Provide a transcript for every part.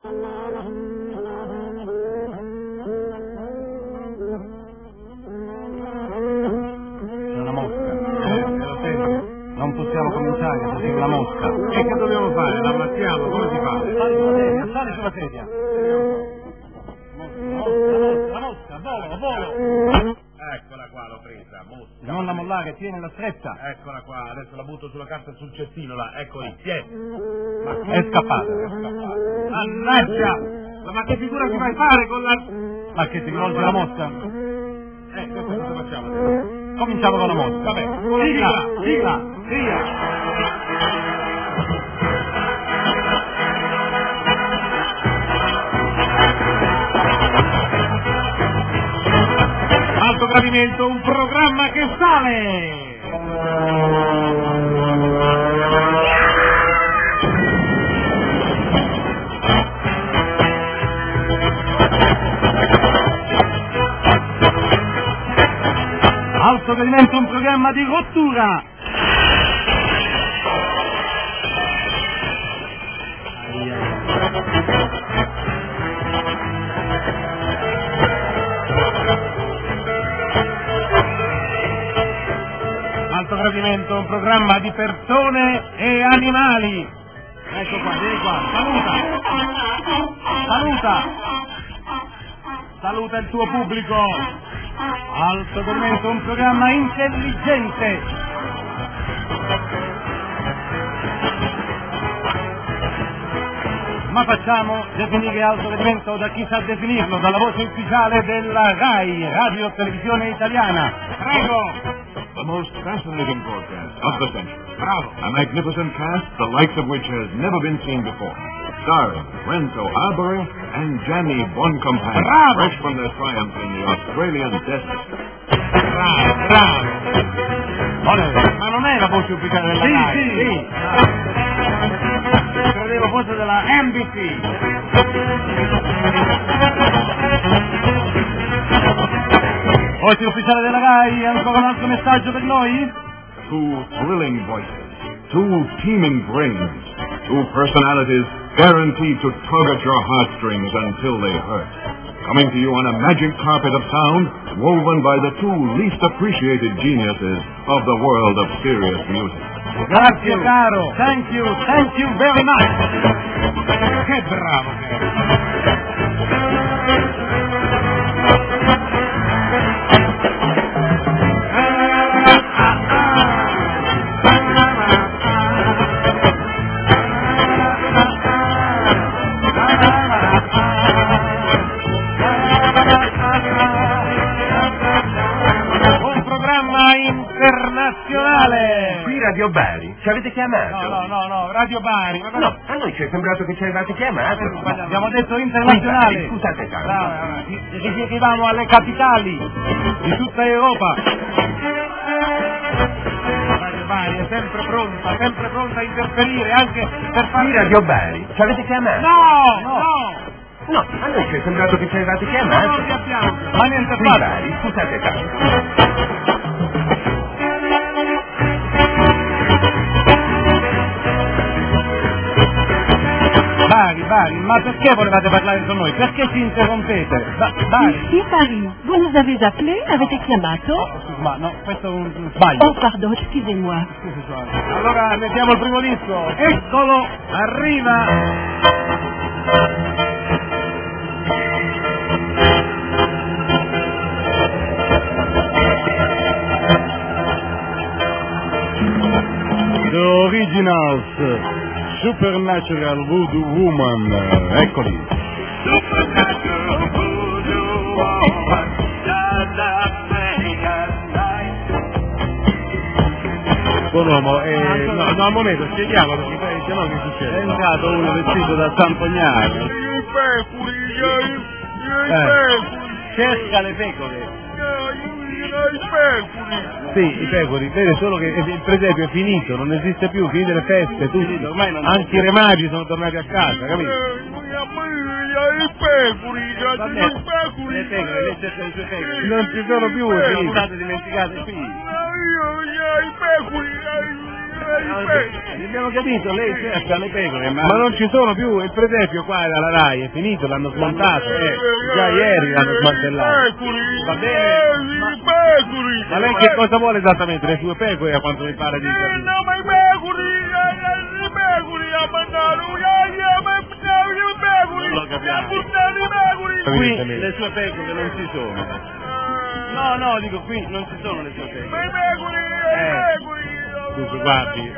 Una mosca. Lo sento. Non possiamo cominciare, se c'è una mosca. E che dobbiamo fare? L'ammazziamo? Come si fa? Sali sulla sedia. La mosca, volo. Eccola qua, l'ho presa, mosca. Non la mollare, tienila stretta. Eccola qua, adesso la butto sulla carta sul cestino là, ecco lì, tieni. È scappata. Mannaggia! Ma che figura ti fai fare con la... Ma che ti rivolge la mosca? Questo cosa facciamo adesso? Cominciamo con la mosca. Vabbè, con la sigla. Alto Gradimento, un programma che sale! Alto Gradimento, un programma di rottura. Alto Gradimento, un programma di persone e animali. Ecco qua, vieni qua. Saluta il tuo pubblico. Alto Gradimento, un programma intelligente. Ma facciamo definire Alto Gradimento da chi sa definirlo, dalla voce ufficiale della RAI, Radio Televisione Italiana. Prego! The most fascinating broadcast of the century. Bravo! A magnificent cast, the likes of which has never been seen before. Starring Renzo Arbore and Gianni Boncompagni, Bravo! fresh from their triumph in the Australian desert. Bravo! Ma non è la voce ufficiale della RAI? Sì. Credevo fosse della NBC. Voce ufficiale della RAI, ancora un altro messaggio per noi? Two thrilling voices, two teeming brains, two personalities guaranteed to tug at your heartstrings until they hurt. Coming to you on a magic carpet of sound woven by the two least appreciated geniuses of the world of serious music. Grazie caro, thank you very much. Che bravo che è! Internazionale! Qui Radio Bari, ci avete chiamato? No, Radio Bari. No, a noi ci è sembrato che ci avevate chiamato. Abbiamo detto internazionale. Scusate tanto. Bravo, riferivamo alle capitali di tutta Europa. Radio Bari è sempre pronta a interferire anche per fare... Qui Radio Bari, ci avete chiamato? No, a noi ci è sembrato che ci avevate chiamato. Non vi abbiamo. Ma niente Qui fatto. Bari, scusate tanto. Bari, ma perché volevate parlare con noi? Perché ci interrompete? Bari. Ici Paris. Vous nous avez appelé, avete chiamato? Ma no, questo è un sbaglio. Oh, pardon, excusez-moi. Allora mettiamo il primo disco. Eccolo, arriva. The Originals, Supernatural Voodoo Woman, eccoli. Supernatural Voodoo Woman, does that thing at night. Buon uomo, no, al momento spieghiamo perché poi se no che succede? È entrato uno vestito da San Pognano. Cerca le pecore. Sì, i pecori, vede solo che il presepio è finito, non esiste più, finite le feste, tutti, ormai non anche i re magi sono tornati a casa, capito? Le pecore, le cerca le sue pecore. Non ci sono più, Sono sì. state dimenticate qui. Abbiamo capito, lei cerca le pecore, Ma non ci sono più, il presepio qua dalla RAI è finito, l'hanno smontato, già ieri l'hanno smantellato. Va bene? Ma lei che cosa vuole esattamente? Le sue pecore a quanto mi pare di capire? No, ma i pecore ha mandato, Non lo capiamo. qui Le sue pecore non ci sono. No, dico qui non ci sono le sue pecore. ma i pecore, Dunque, guardi.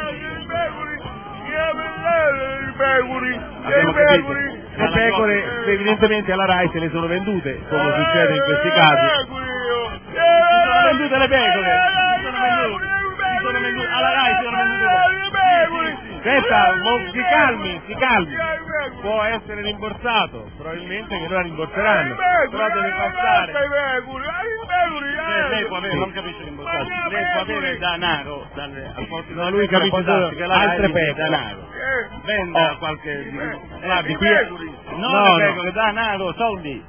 Abbiamo capito. Le pecore evidentemente alla RAI se le sono vendute, come succede in questi casi. Sono vendute le pecore. Sono vendute. Alla RAI sono vendute le pecore. Aspetta, si calmi. Può essere rimborsato, probabilmente che lo rimborseranno, però deve passare. Lei può avere, non capisce rimborsarsi. Lei può avere denaro al posto. No, lui capisce solo altre pecore. Denaro. Venda qualche. Guardi, qui No, pecore, denaro, soldi.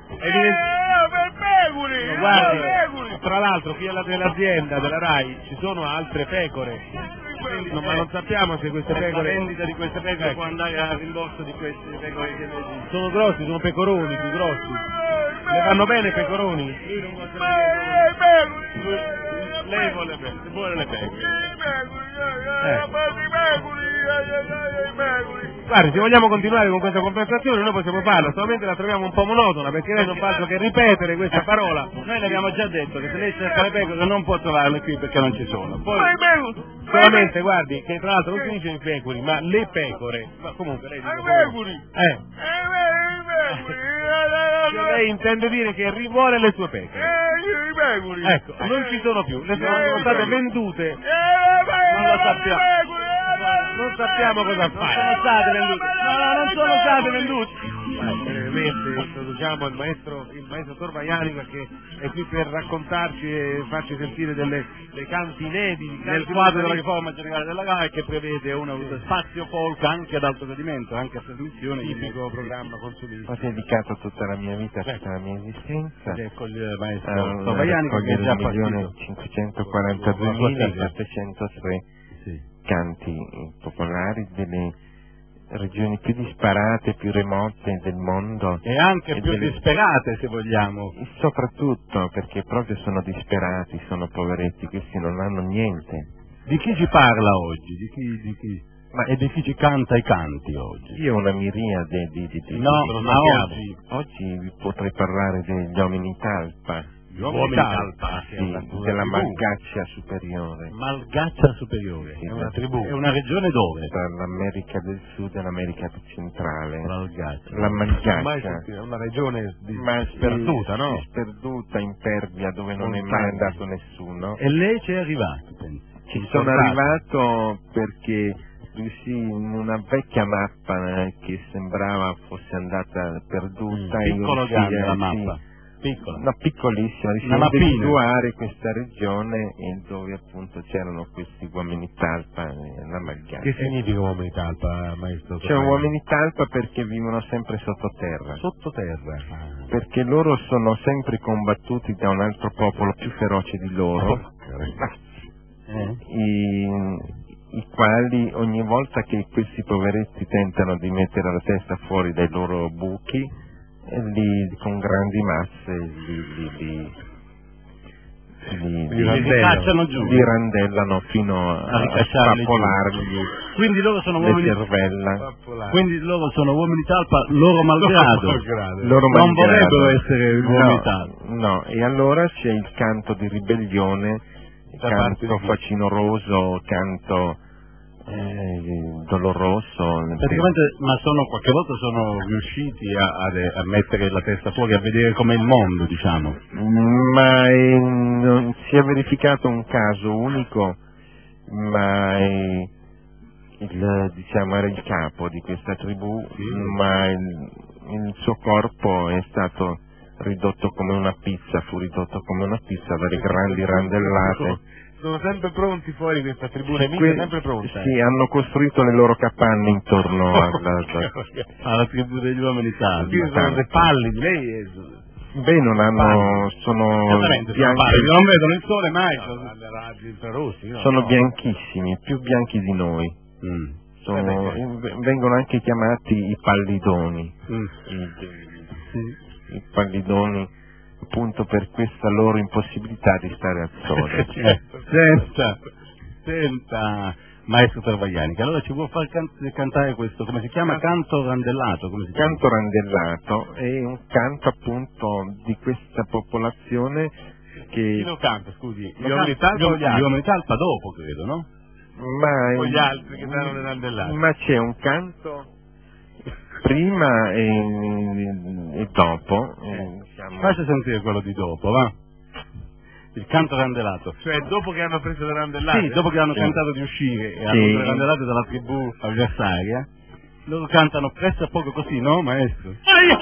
Guardi, tra l'altro qui nell'azienda della RAI ci sono altre pecore. Ma non sappiamo se queste La pecore vendita di queste pecore può andare a rimborso di queste pecore che lei dice. sono grossi, sono pecoroni più grossi. Le vanno bene i pecoroni? Lei vuole le pecore. Guardi, se vogliamo continuare con questa conversazione noi possiamo farla, solamente la troviamo un po' monotona perché lei non fa altro che ripetere questa parola. Noi le abbiamo già detto che se lei cerca le pecore non può trovarle qui perché non ci sono. Poi Solamente guardi che tra l'altro non si dice i pecore, ma le pecore. Ma comunque lei dice lei intende dire che rivuole le sue pecore. Ecco, non ci sono più, le sono state vendute. non lo sappiamo. Non sappiamo cosa fare. Sono state vendute. No, non sono state vendute. Brevemente introduciamo il maestro Torvaiani perché è qui per raccontarci e farci sentire dei canti inediti Nel quadro della riforma generale della RAI che prevede uno spazio folk anche ad alto gradimento, anche a trasmissione, tipico programma consumistico. Ho dedicato tutta la mia vita, tutta la mia esistenza con il maestro a Torvaiani che è già partito. 542.543 canti popolari delle regioni più disparate, più remote del mondo E anche più disperate se vogliamo. soprattutto perché proprio sono disperati, sono poveretti, questi non hanno niente. Di chi ci parla oggi? Di chi? E di chi ci canta i canti oggi? Io ho una miriade di No, ma oggi vi potrei parlare degli uomini talpa, Gli uomini talpa, della Malgaccia superiore, Malgaccia superiore, Sì, è una sì. tribù. È una regione dove? tra l'America del Sud e l'America centrale. Malgaccia. La Malgaccia, È una regione ma sperduta, no? Sperduta, impervia, dove non è mai andato nessuno. E lei ci è arrivato, pensi? Ci sono arrivato perché riuscì in una vecchia mappa che sembrava fosse andata perduta. Piccolo grande la sì, mappa. Piccola. No, piccolissima, riuscì Una a mappina. individuare questa regione e dove appunto c'erano questi uomini talpa la Malgaccia. Che significa uomini talpa, maestro? C'è uomini talpa perché vivono sempre sottoterra, Sottoterra. perché loro sono sempre combattuti da un altro popolo più feroce di loro, i quali ogni volta che questi poveretti tentano di mettere la testa fuori dai loro buchi, li con grandi masse li randellano fino a spappolargli Quindi loro sono le uomini cervella. Quindi loro sono uomini talpa loro malgrado. Loro Non malgrado. vorrebbero essere uomini No, talpa. no, e allora c'è il canto di ribellione, canto facinoroso, canto doloroso. Praticamente, ma qualche volta sono riusciti a mettere la testa fuori, a vedere com'è il mondo, diciamo. Ma non si è verificato un caso unico, ma era il capo di questa tribù, ma il suo corpo è stato ridotto come una pizza, fu ridotto come una pizza dalle grandi randellate. Sono sempre pronti fuori questa tribù nemica, sempre pronta. Sì, hanno costruito le loro capanne intorno alla tribù degli uomini talpa. Qui sono le palli di lei. Beh, non hanno, sono bianchi. Non vedono il sole mai, alle raggi infrarossi. No? Sono bianchissimi, più bianchi di noi. Vengono anche chiamati i pallidoni. I pallidoni, appunto per questa loro impossibilità di stare al sole. Senta, maestro Travagliani, che allora ci può far cantare questo, come si chiama? Canto randellato. Canto randellato è un canto appunto di questa popolazione che... Chi lo canta, scusi? Gli uomini talpa dopo, credo, no? Ma gli altri che danno le randellate. Ma c'è un canto prima e dopo. Faccia sentire quello di dopo, va? Il canto randellato. Cioè dopo che hanno preso le randellate? Sì, dopo che hanno cantato di uscire e hanno preso le randellate dalla tribù avversaria, loro cantano presto a poco così, no maestro?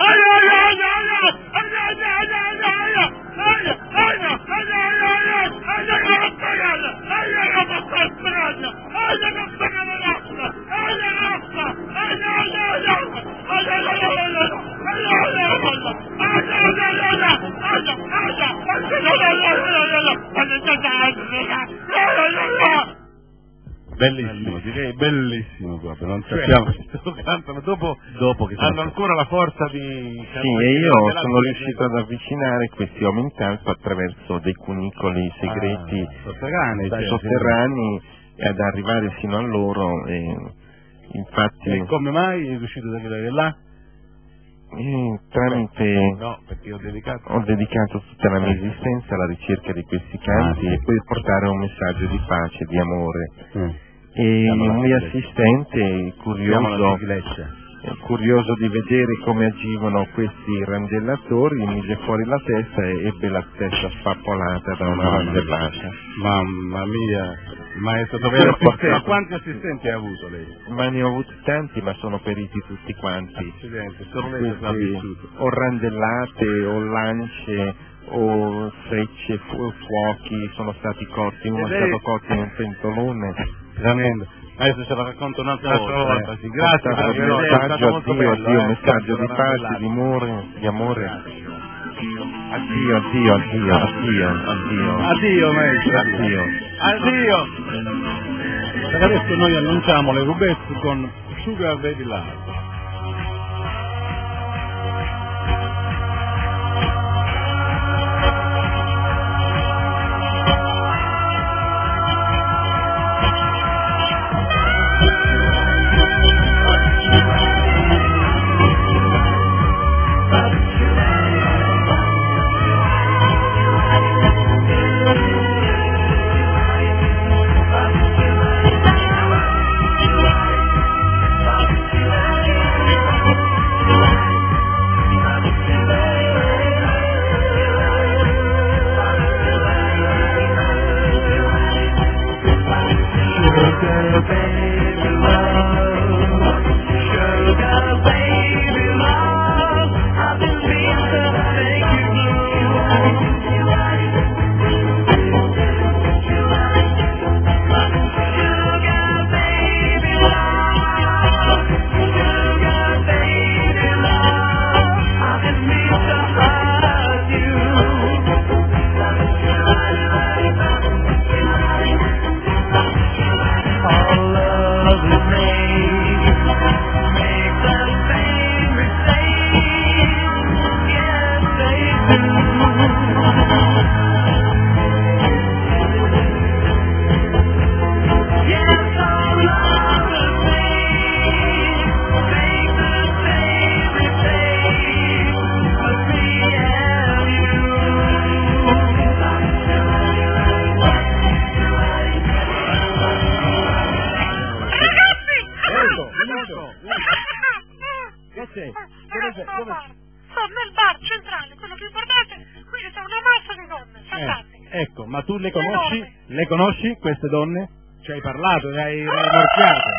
Bellissimo, direi bellissimo proprio, non sappiamo se cantano dopo che hanno ancora la forza di... Sì, e io sono riuscito ad avvicinare questi uomini talpa attraverso dei cunicoli segreti sotterranei e ad arrivare fino a loro e infatti... E come mai è riuscito ad arrivare là? Tramite... No, perché ho dedicato tutta la mia esistenza alla ricerca di questi canti e poi portare un messaggio di pace, di amore. E il mio assistente, curioso di vedere come agivano questi randellatori, mise fuori la testa e ebbe la testa spappolata da una randellata. Mamma mia, maestro, quanti assistenti ha avuto lei? Ma ne ho avuti tanti, ma sono periti tutti quanti. O randellate, o lance, o frecce, o fuochi, sono stati cotti, uno è stato cotto in un pentolone. Tremendo. Adesso ce la racconto un'altra volta. Sì. Grazie per il messaggio, un messaggio di pace, di amore. Addio maestro. Addio. Per adesso noi annunciamo le Rubesco con Sugar Baby Love. Sono nel bar centrale, quello più importante, qui c'è una massa di donne, fantastiche. Ecco, ma tu le conosci? Le conosci queste donne? Ci hai parlato, le hai rimorchiate?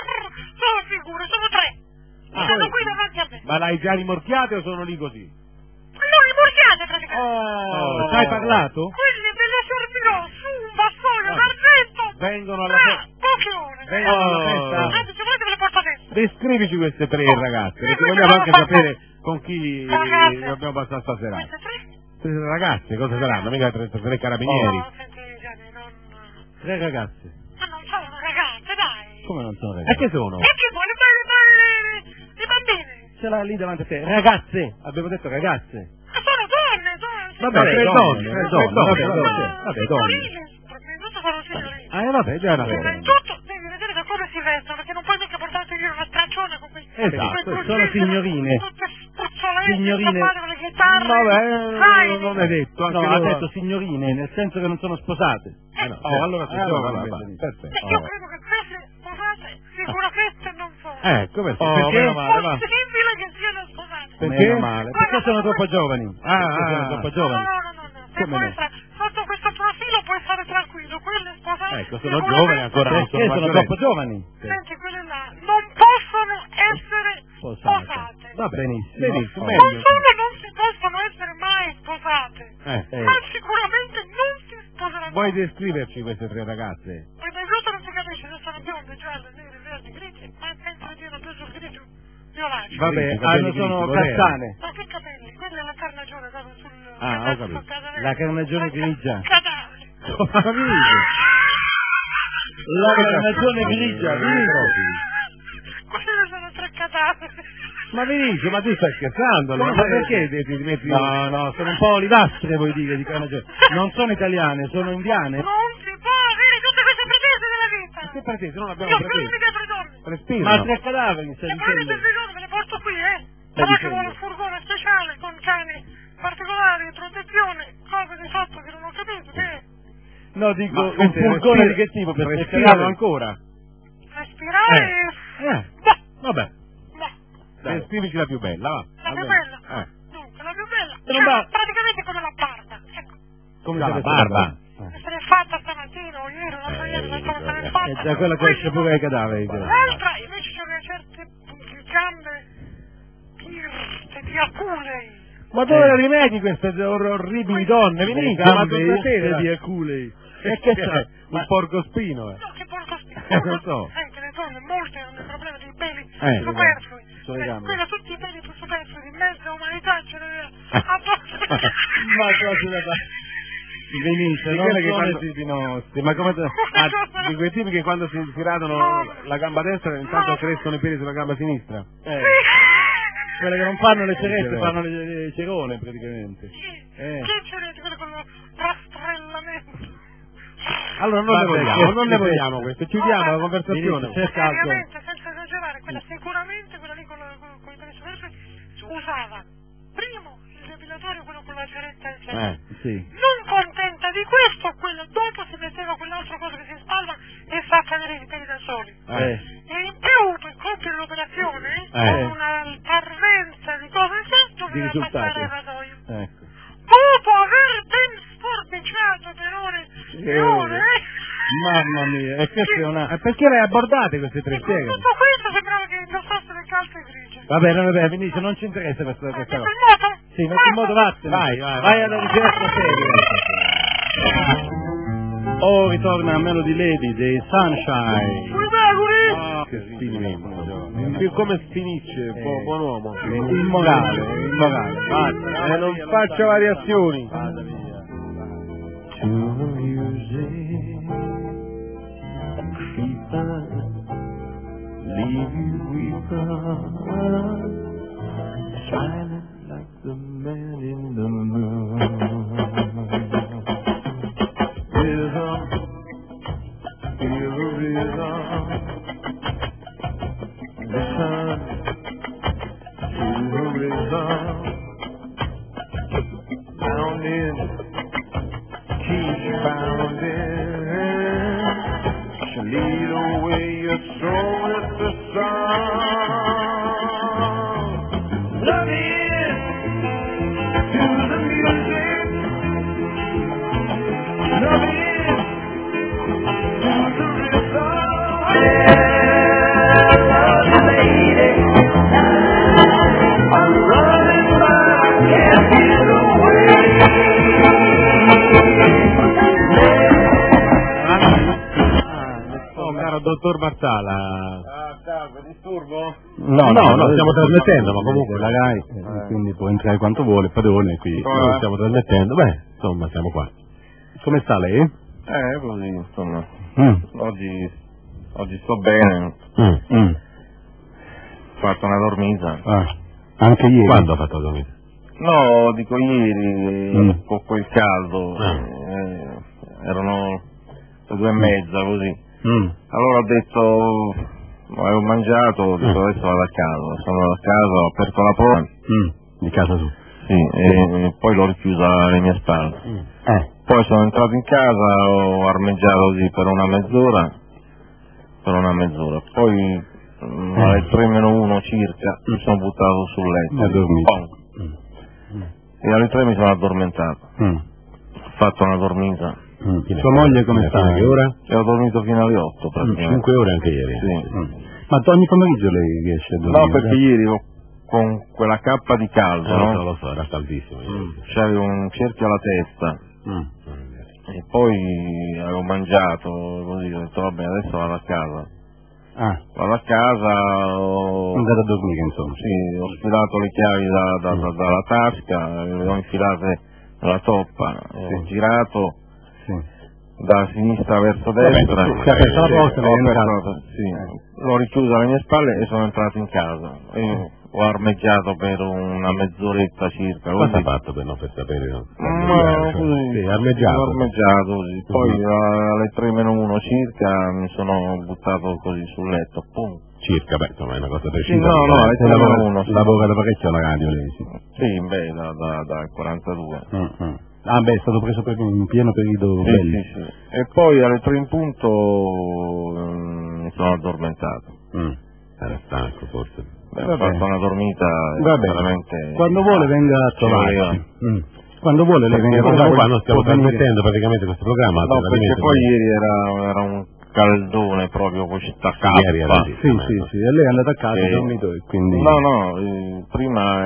Sono figure, sono tre. Sono qui davanti a me. Ma l'hai già rimorchiate o sono lì così? No, rimorchiate praticamente. Ci hai parlato? Quelle me le servirò su un bastone d'argento. Vengono alla festa. Poche ore. Vengono alla festa. Anzi, se volete ve le porto adesso. Descrivici queste 3 ragazze, perché vogliamo anche sapere con chi abbiamo passato stasera. Queste 3 ragazze, cosa saranno? Mica 3 carabinieri. No, senti, Gianni, non... 3 ragazze. Ma non sono ragazze, dai! Come non sono E ragazzi? che sono? E che vuole i bambini? Ce l'ha lì davanti a te. Ragazze! Abbiamo detto ragazze. Ma sono donne, Vabbè, 3 donne, 3 donne. Vabbè, donne. Sono signorine. Vabbè, già una Prima di tutto devi vedere da come si vestono, perché non puoi mica portarti via una stracciona con quei... Esatto, sono signorine. Tutte spuzzoletti, Signorine. strappate con le chitarre. Vabbè, sai, non è detto. Anche No, ha loro- detto signorine, nel senso che non sono sposate. no, allora si giovano. perfetto. io credo che queste sposate sicuramente non sono. Ecco, perché? Oh, Perché? meno male, va. Possibile che siano sposate. Perché? Meno male. Perché sono troppo giovani. Sono troppo giovani. No. Se Come può no? essere, sotto questo profilo puoi stare tranquillo, quelle sposate. Ecco, sono sicuramente- giovani ancora, non Perché sono maggiorenni. troppo giovani. Senti, quelle là non possono essere sposate. Va benissimo. Benissimo, Oh. meglio. Non solo non si possono essere mai sposate, ma sicuramente non si sposeranno. Vuoi descriverci queste 3 ragazze? Prima di tutto non si capisce se sono bionde, gialle, nere, verdi, grigie, ma penso che siano più sul grigio violaceo. Vabbè, Grigi, capelli sono grigi, vorrei. castane. Ma che capelli? Quella è la carnagione proprio sul... Ho capito. La carnagione grigia. Cadavere. La carnagione grigia, Vinico. Quelle sono 3 cadaveri. Ma Vinicio, ma tu stai scherzando? Come Ma fai? perché ti metti... No, sono un po' olivastre, vuoi dire, di carnagione. Non sono italiane, sono indiane. Non si può avere tutte queste pretese della vita. Che pretese? Non abbiamo Io più pretese. mi dietro i giorni. Respira. Ma 3 cadaveri, stai Se volete dicendo. il giorni me le porto qui, Però ci dipende. vuole un furgone speciale con cani particolari, protezione, cose di fatto che non ho capito, che è? No, dico, Ma un queste furgone respira- di che tipo? Per respirano ancora? Respirare... Vabbè, Dai. descrivici la più bella, va. La più bella? Dunque, la più bella E non va- praticamente come la barba. Ecco, Come Già, se la avesse barba. se l'è fatta stamattina o ieri, l'altro ieri, non so come se l'è fatta. È già quella che esce pure ai cadaveri. L'altra invece c'è certe gambe irte di aculei. Ma dove le rimedi queste orribili donne? Venite, ma tutta sera. di aculei. E che c'è? Un porcospino, No, che porco non so. le donne, molte hanno il problema dei peli Superflui. superflui. Sono le gambe. Quello tutti i peli più superflui di mezza umanità ce ne Ma cosa da fare? Venite, Di non quelle che sono quando- tipi nostri, ma come te... Di quei tipi che quando si radano la gamba destra intanto crescono i peli sulla gamba sinistra. Quelle che non fanno le cerette, fanno le cerone praticamente. Che ce ne quello con lo rastrellamento? Allora non ne vogliamo queste, chiudiamo la conversazione. Venite, cerca altro. Seriamente, senza esagerare, quella sicuramente, quella lì con i peli superflui, usava primo il depilatorio, quello con la ceretta eccetera. Sì. Non contenta di questo, quella dopo si metteva quell'altra cosa che si spalma e fa cadere i peli da soli. E in più, per compiere l'operazione, con una parvenza di cose in sé, doveva risultati. passare il rasoio. Ecco. Dopo aver ben sforbiciato per ore e ore, Mamma mia, e questa è una... Perché le abbordate queste 3 con spieghe? tutto questo sembrava che indossasse le calze grigie. Va bene, Vinicio, non ci interessa questa Metti cosa. il moto? Sì, metti in modo vattene. Vai alla ricerca seria. Oh, ritorna a Melody Lady dei Sunshine. Che sfinimento. Più come sfinisce, buon uomo. Immorale. Basta, non faccia variazioni. Vada via. To the music, creeper, leave you weeper, silent like the man in the moon. Rhythm, feel the rhythm, listen to the rhythm, pounding. Keep bounding, she'll lead away your soul with the song. Love it to the music, love it to the rhythm. Yeah, love lady, I'm running but I can't get away. Oh, caro dottor Marsala. disturbo? No, stiamo trasmettendo, ma comunque la RAI, quindi può entrare quanto vuole, padrone, qui noi stiamo trasmettendo, insomma, siamo qua. Come sta lei? Così, insomma. Oggi sto bene. Ho fatto una dormita. Anche ieri? Quando ha fatto la dormita? No, dico ieri, con quel caldo. Erano le 2:30, così. Allora ho detto, avevo mangiato, ho detto adesso vado a casa. Sono andato a casa, ho aperto la porta. Di casa su? Sì, e poi l'ho richiusa alle mie spalle. Poi sono entrato in casa, ho armeggiato così per una mezz'ora. Poi alle 3:01 circa mi sono buttato sul letto. E alle 3 mi sono addormentato. Ho fatto una dormita. Sua moglie come sta? Che ora? Ho dormito fino alle 8 praticamente. 5 ore anche ieri? Sì. Ma ogni pomeriggio lei riesce a dormire? No, perché ieri con quella cappa di caldo, no? Lo so, era caldissimo. C'avevo un cerchio alla testa. E poi avevo mangiato, così ho detto vabbè adesso vado a casa. Vado a casa, andate a dormire insomma. Sì, ho sfilato le chiavi dalla tasca, le ho infilate nella toppa, ho girato da sinistra verso destra. L'ho richiusa alle mie spalle e sono entrato in casa. Ho armeggiato per una mezz'oretta circa. Cosa ha fatto per sapere? Armeggiato. Così. Poi alle 3:01 circa mi sono buttato così sul letto. Circa, insomma è una cosa precisa. Alle 3:01. Lavora da parecchio alla radio lei? Sì, da 42. È stato preso in pieno periodo belli. Sì. E poi alle 3 in punto mi sono addormentato. Era stanco forse. Ho fatto una dormita veramente... Quando vuole venga a trovarci. Quando vuole lei venga a trovarci. Qua non stiamo trasmettendo praticamente questo programma. No, perché poi ieri era un caldone proprio con questa cappa. Sì, e lei è andato a casa, dormito e quindi... No, prima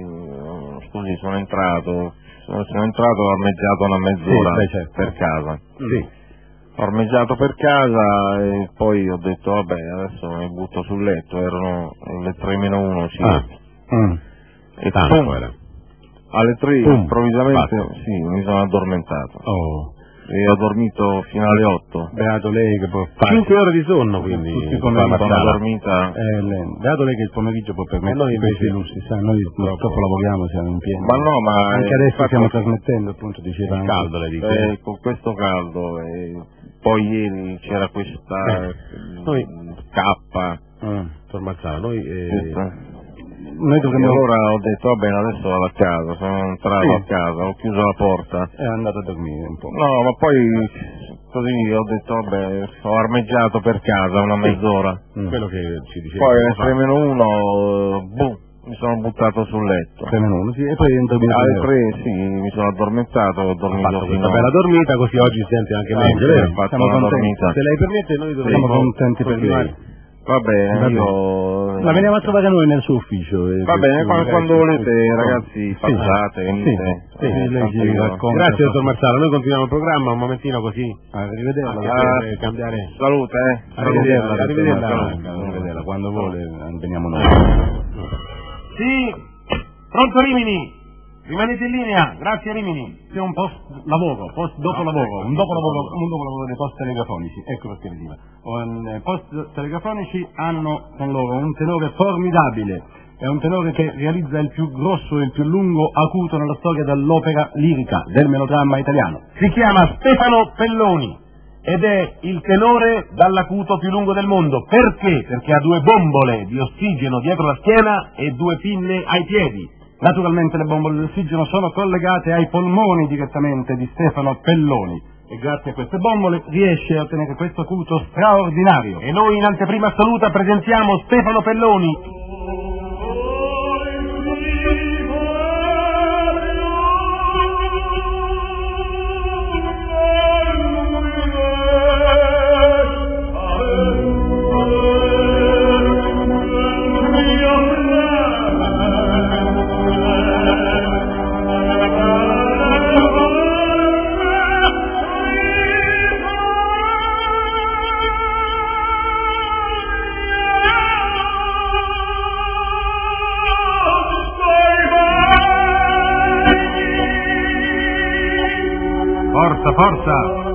sono entrato, ho armeggiato una mezz'ora per casa. Ho armeggiato per casa e poi ho detto vabbè adesso mi butto sul letto, erano le 3:01 circa. E tanto era. Alle 3 improvvisamente mi sono addormentato. E ho dormito fino alle 8. Beato lei che può fare 5 ore di sonno, quindi una dormita. Beato lei che il pomeriggio può permettere. Noi invece noi purtroppo lavoriamo, siamo in pieno. Ma no, ma anche adesso stiamo trasmettendo, appunto diceva il caldo, le dico. Con questo caldo poi ieri c'era questa cappa. Tormazzara, noi dovremmo... Allora ho detto va bene adesso vado a casa, sono entrato a casa, ho chiuso la porta e è andato a dormire un po'. No, ma poi così ho detto vabbè, ho armeggiato per casa una mezz'ora. Quello che ci diceva. Poi alle 3:01 mi sono buttato sul letto. 3:01 e poi alle 3 mi sono addormentato, ho dormito fino a... bella dormita, così oggi si sente anche meglio. Ho fatto una dormita. Se lei permette noi siamo contenti per lei. Va bene, io... La veniamo a trovare noi nel suo ufficio. Va bene, quando volete ragazzi passate, venite. Grazie dottor Marzano, noi continuiamo il programma un momentino così. Arrivederla, cambiare. Salute, Arrivederla, quando vuole veniamo noi. Sì, pronto Rimini? Rimanete in linea, grazie Rimini. C'è un dopo lavoro dei post telegrafonici, ecco perché vi dico. Post telegrafonici hanno con loro un tenore formidabile, è un tenore che realizza il più grosso e il più lungo acuto nella storia dell'opera lirica, del melodramma italiano. Si chiama Stefano Pelloni ed è il tenore dall'acuto più lungo del mondo. Perché? Perché ha 2 bombole di ossigeno dietro la schiena e 2 pinne ai piedi. Naturalmente le bombole di ossigeno sono collegate ai polmoni direttamente di Stefano Pelloni e grazie a queste bombole riesce a ottenere questo acuto straordinario. E noi in anteprima assoluta presentiamo Stefano Pelloni. Forza, forza!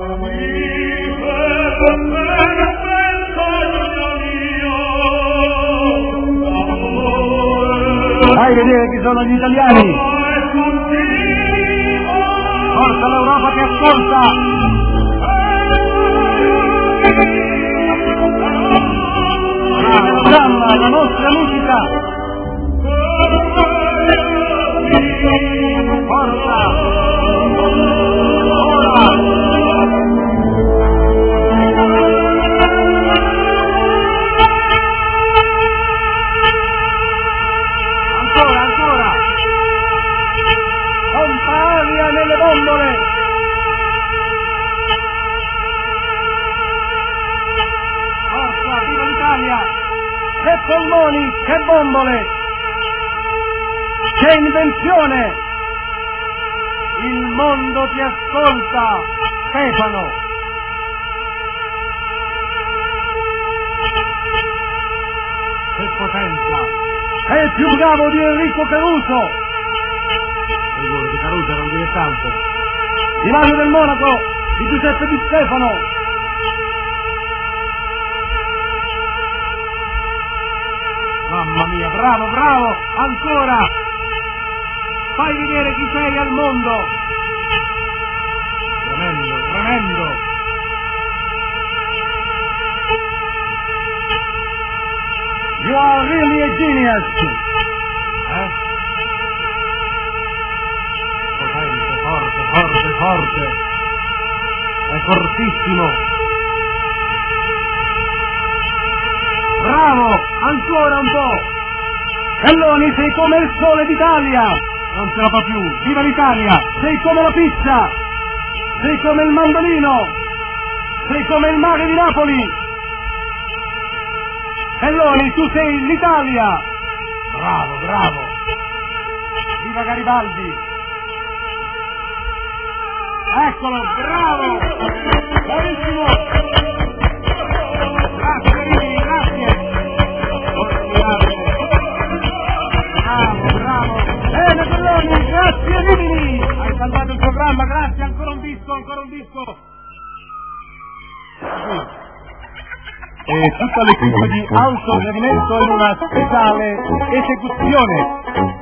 Fai vedere chi sono gli italiani! Forza l'Europa che ascolta! Brava, la nostra musica! Forza! Che polmoni, che bombole, che invenzione! Il mondo ti ascolta, Stefano! Che potenza! È il più bravo di Enrico Caruso! Di Caruso era un dilettante! Di Mario del Monaco, di Giuseppe Di Stefano! Mamma mia, bravo, bravo, ancora! Fai vedere chi sei al mondo! Tremendo, tremendo! You are really a genius! Potente, forte, forte, forte! È fortissimo! Bravo! Ancora un po'! Calloni, sei come il sole d'Italia! Non ce la fa più! Viva l'Italia! Sei come la pizza! Sei come il mandolino! Sei come il mare di Napoli! Calloni, tu sei l'Italia! Bravo, bravo! Viva Garibaldi! Eccolo, bravo! Bravissimo! Bene Calloni, grazie Rimini! Hai salvato il programma, grazie, ancora un disco, ancora un disco! E tutta l'equipe di autogradimento in una speciale esecuzione!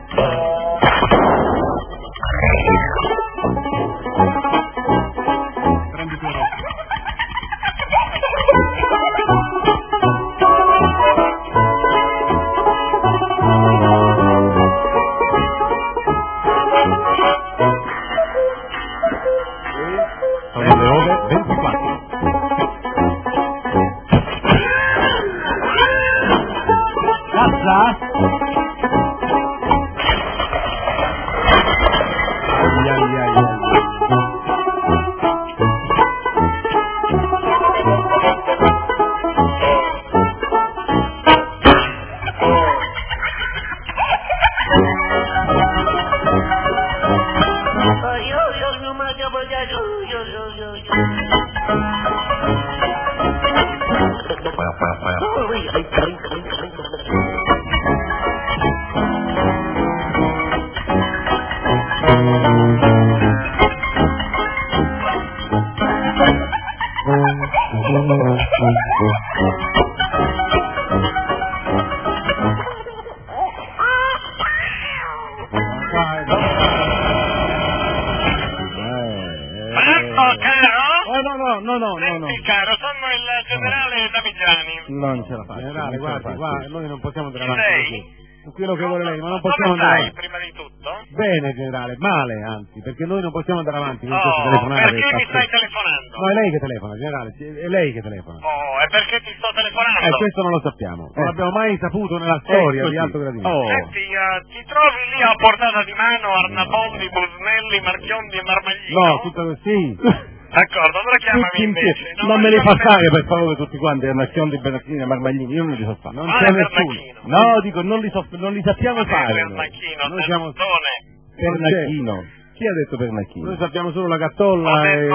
Caro, sono il generale Damigiani. Non ce la faccio. Generale, guardi, qua noi non possiamo andare avanti così. Quello che vuole lei, ma non possiamo andare avanti. Prima di tutto? Bene, generale, male anzi, perché noi non possiamo andare avanti con queste telefonate. Perché mi stai telefonando? No, è lei che telefona, generale, è lei che telefona. Oh, è perché ti sto telefonando? Questo non lo sappiamo. Non l'abbiamo mai saputo nella storia di Alto Gradino. Senti, ti trovi lì a portata di mano Arnaboldi, Busnelli, Marchiondi e Marmaglino? No, tutto così. D'accordo, allora chiamami invece. Non me li fa fare per favore tutti quanti, Arnacchiondi, Bernacchini e Marmaglini, io non li so fare. Non c'è nessuno. No, dico, non li sappiamo fare. Bernacchino, noi siamo Bernacchino. Chi ha detto Bernacchino? Noi sappiamo solo la Cattolla Ho detto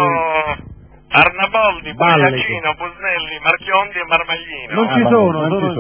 Arnaboldi, Bernacchino, Busnelli, Marchiondi e Marmaglino. Non ci sono.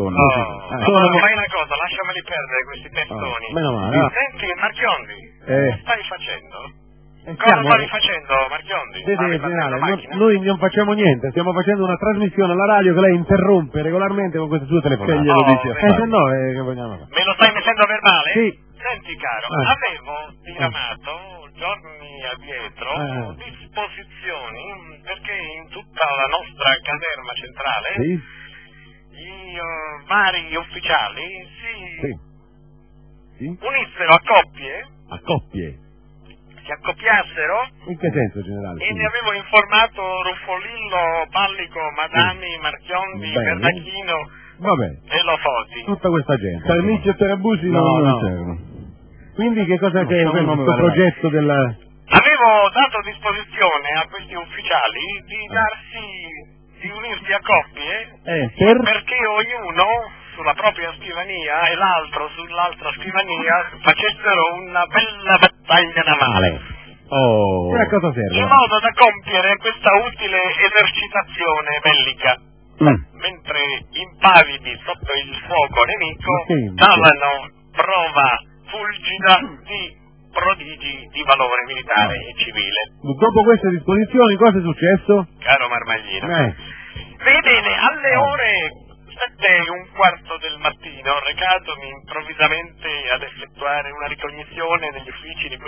Allora, fai una cosa, lasciameli perdere questi testoni. Meno male. Senti, Marchiondi, che stai facendo? Cosa stavi facendo, Marchiondi? Vede, generale, noi non facciamo niente, stiamo facendo una trasmissione alla radio che lei interrompe regolarmente con queste sue telefonate. Che glielo dici a fare? Se no, che vogliamo fare? Me lo stai mettendo verbale? Sì. Senti caro, avevo diramato giorni addietro disposizioni perché in tutta la nostra caserma centrale i vari ufficiali si unissero a coppie. A coppie? Si accoppiassero. In che senso, generale? E ne avevo informato Ruffolillo, Pallico, Madami, Marchiondi, Bernacchino e Lofoti. Tutta questa gente. Salmici e Terabusi non c'erano. Quindi che cosa c'è questo progetto della... Avevo dato disposizione a questi ufficiali di unirsi a coppie perché ognuno sulla propria scrivania e l'altro sull'altra scrivania facessero una bella battaglia navale. E a cosa serve? In modo da compiere questa utile esercitazione bellica. Mentre impavidi sotto il fuoco nemico davano prova fulgida di prodigi di valore militare e civile. Dopo queste disposizioni cosa è successo? Caro Marmaglino, vede, alle ore 7:15 del mattino ho recatomi improvvisamente ad effettuare una ricognizione negli uffici di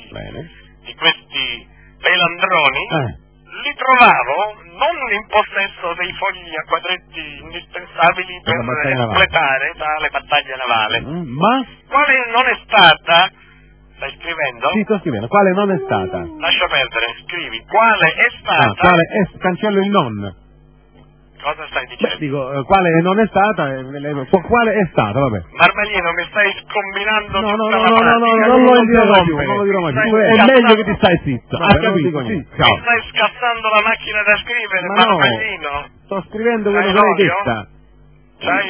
questi pelandroni. Li trovavo non in possesso dei fogli a quadretti indispensabili per completare tale battaglia navale. Ma? Quale non è stata... Stai scrivendo? Sì, sto scrivendo. Quale non è stata? Lascia perdere, scrivi. Quale è stata... cancello il non. Cosa stai dicendo? Dico, quale non è stata... Quale è stata, vabbè. Marmaglino, mi stai scombinando no, non lo dirò mai. È meglio che ti stai zitto. Mi stai scassando la macchina da scrivere, Marmaglino. No, sto scrivendo quello che l'hai detta. C'hai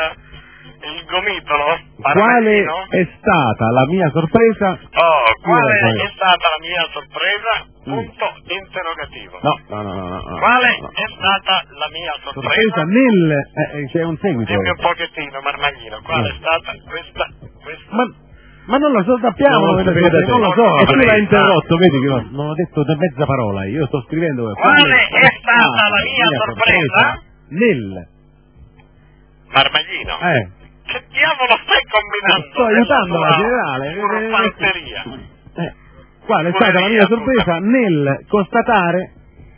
il gomitolo? Quale è stata la mia sorpresa? Quale è stata la mia sorpresa? Punto interrogativo. No. Quale è stata la mia sorpresa? C'è un seguito. Dimmi un pochettino, Marmaglino, qual è stata questa? Ma non lo so, sappiamo, non lo so. E tu l'hai interrotto, vedi che non ho detto mezza parola, io sto scrivendo. Quale è stata la mia sorpresa? Marmaglino. Che diavolo stai combinando? Sto aiutando la generale. Furfanteria. Qual è stata la mia sorpresa nel constatare...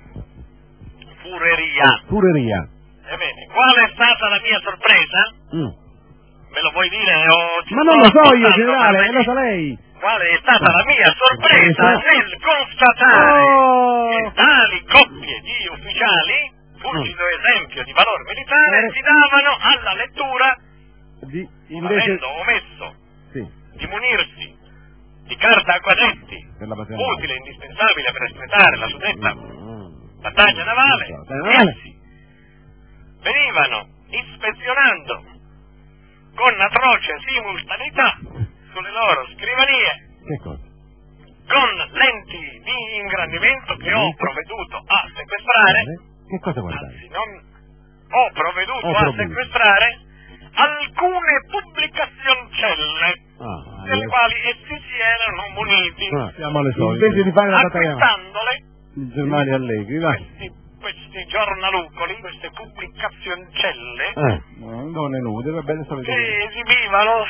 Fureria. Ebbene, qual è stata la mia sorpresa? Me lo vuoi dire? Ma non lo so io, generale, lo sa lei. Qual è stata la mia sorpresa nel constatare che tali coppie di ufficiali, fulgido esempio di valore militare, si davano alla lettura, avendo omesso di munirsi di carta a quadretti, utile e indispensabile per espletare la suddetta battaglia navale, essi venivano ispezionando con atroce simultaneità sulle loro scrivanie con lenti di ingrandimento che ho provveduto a sequestrare. Che cosa guardare? Anzi, ho provveduto a sequestrare alcune pubblicazioncelle delle quali essi si erano muniti, siamo alle solite. Invece di fare la battaglia, acquistandole il Germania Allegri, questi giornalucoli, queste pubblicazioncelle donne nude, va bene, che esibivano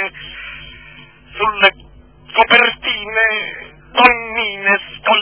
sulle copertine donnine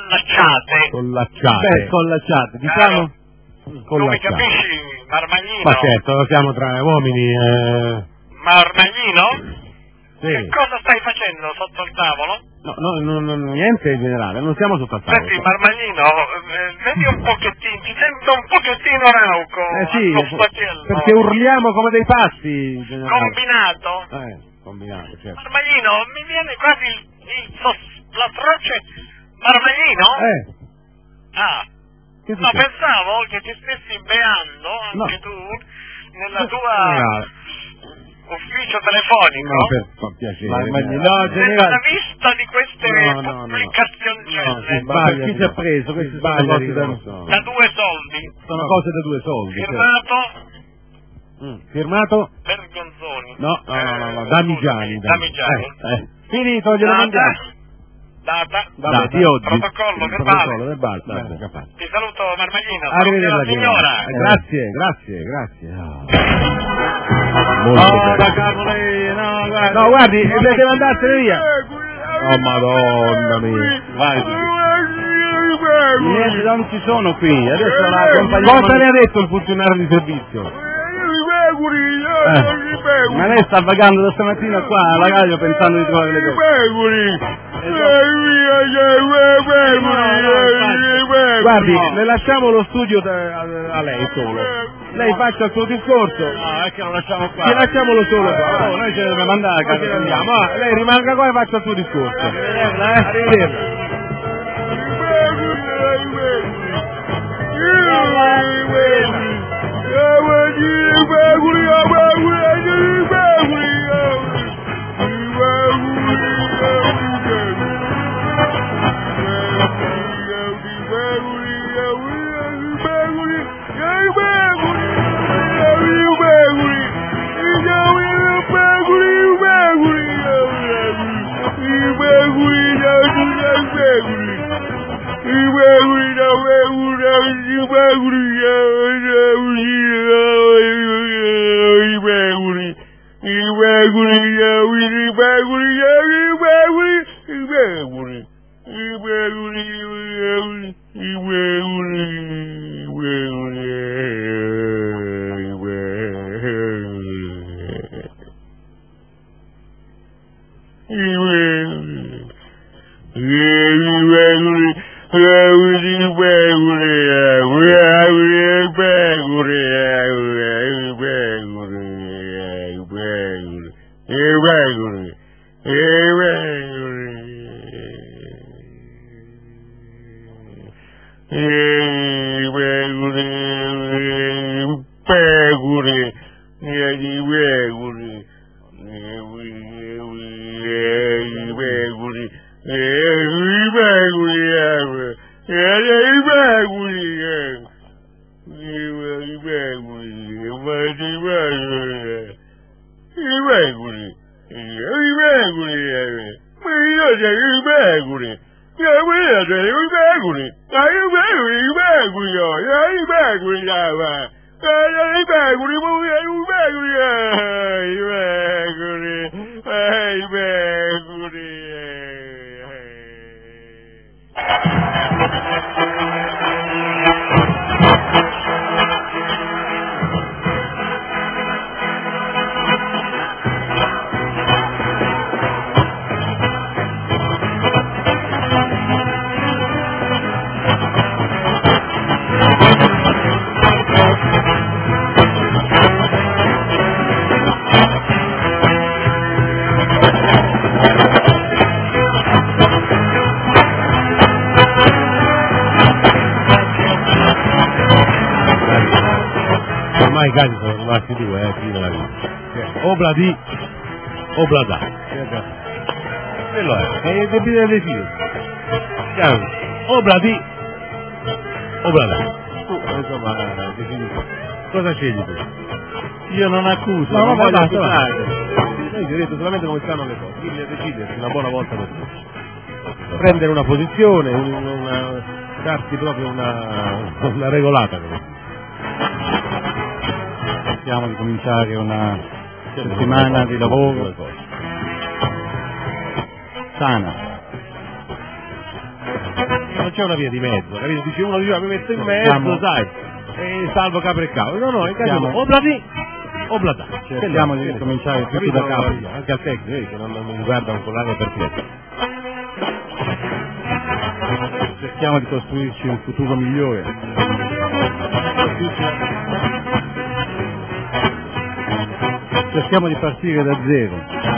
scollacciate, diciamo. Tu mi capisci, Marmaglino? Ma certo, siamo tra uomini. Marmaglino? Che cosa stai facendo sotto il tavolo? No, niente in generale, non siamo sotto il tavolo. Senti, Marmaglino, vedi un pochettino, ti sento un pochettino rauco. Perché urliamo come dei pazzi. Combinato? Combinato, certo. Marmaglino, mi viene quasi l'atroce. Marmaglino? No, pensavo che ti stessi beando anche tu nella tua ufficio telefonico. No, per piacere. Nella vista di queste pubblicazioncelle. Chi si è preso? Queste sbaglia da 2 soldi. Sono cose da 2 soldi. Firmato? Bergonzoni. No, Damigiani. Damigiani. Finito, glielo mandiamo. Data. Di oggi. Protocollo verbale. Ti saluto Marmaglino. Arrivederci. Signora. Grazie. No, guardi, deve andarsene via. Oh, Madonna mia. Vai. Niente, non ci sono qui. Adesso la compagnia. Cosa le ha detto il funzionario di servizio? Ma lei sta vagando da stamattina qua alla radio pensando di trovare le cose. Guardi, le lasciamo lo studio a lei solo. Lei faccia il suo discorso. No, è che lo lasciamo qua. Ci lasciamolo solo qua. Noi ce ne dobbiamo andare a casa. Andiamo. Lei rimanga qua e faccia il suo discorso. Arrivederla. I casi sono rimasti due, fino alla vita. Obladi, Oblada. Quello è debito deciso. Obladi, Oblada. Insomma, decidi. Cosa scegli tu? Io non accuso, no, non voglio basta. accusare. Noi ti ho detto solamente come stanno le cose, quindi decidere una buona volta per tutti. Prendere una posizione, darti proprio una regolata. Cerchiamo di cominciare una settimana di lavoro sana. Non c'è una via di mezzo, capito? Dice uno mi metto in mezzo, sai, e salvo capre e cavolo. No, in caso Obladi, Oblada. Cerchiamo di cominciare tutto da capo. Anche al tecnico, che non mi guarda con l'aria perfetta. Cerchiamo di costruirci un futuro migliore. Cerchiamo di partire da zero.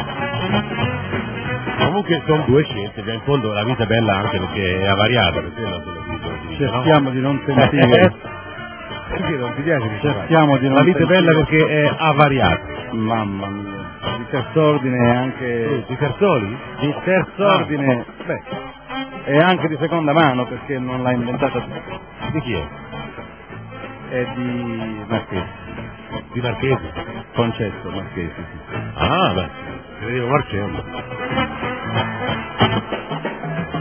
Comunque sono due scelte, in fondo la vita è bella anche perché è avariata, perché cerchiamo di non sentire. Perché non ti piace? Cerchiamo di non la vita è bella sentire. perché è avariata. Mamma mia. Di terz'ordine e anche. Di terzoli? Di terz'ordine. Beh. E anche di seconda mano perché non l'ha inventata tu. Di chi è? È di Marchesi. Di Marchesi? Concetto Marchesi, sì. Ah, beh, credevo Marcello.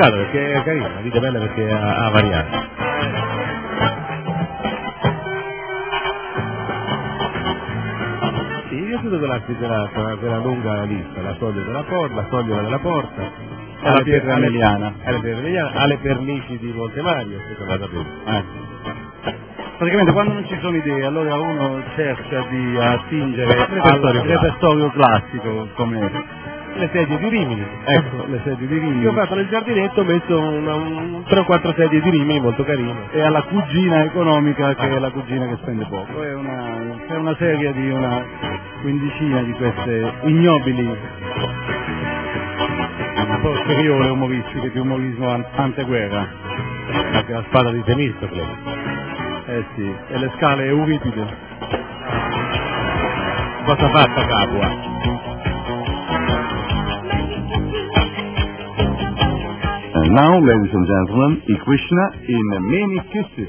peccato perché è carina, la vita è bella perché ha variato. Sì, io credo quella lunga lista, la soglia della porta, la soglia della porta, alla pietra emiliana, alle pernici di Montemario, questo la sapevo. Praticamente quando non ci sono idee, allora uno cerca di attingere al repertorio classico, come le sedie di Rimini. Ecco, le sedie di Rimini. Io ho fatto nel giardinetto, ho messo 3 o 4 sedie di Rimini molto carine. E alla cugina economica, che è la cugina che spende poco. C'è una serie di una quindicina di queste ignobili posteriore umoristiche, di umorismo anteguerra. Anche la spada di Temistocle. Sì, e le scale Euripide. Cosa fatta Capua? And now, ladies and gentlemen, Krishna in Many Kisses.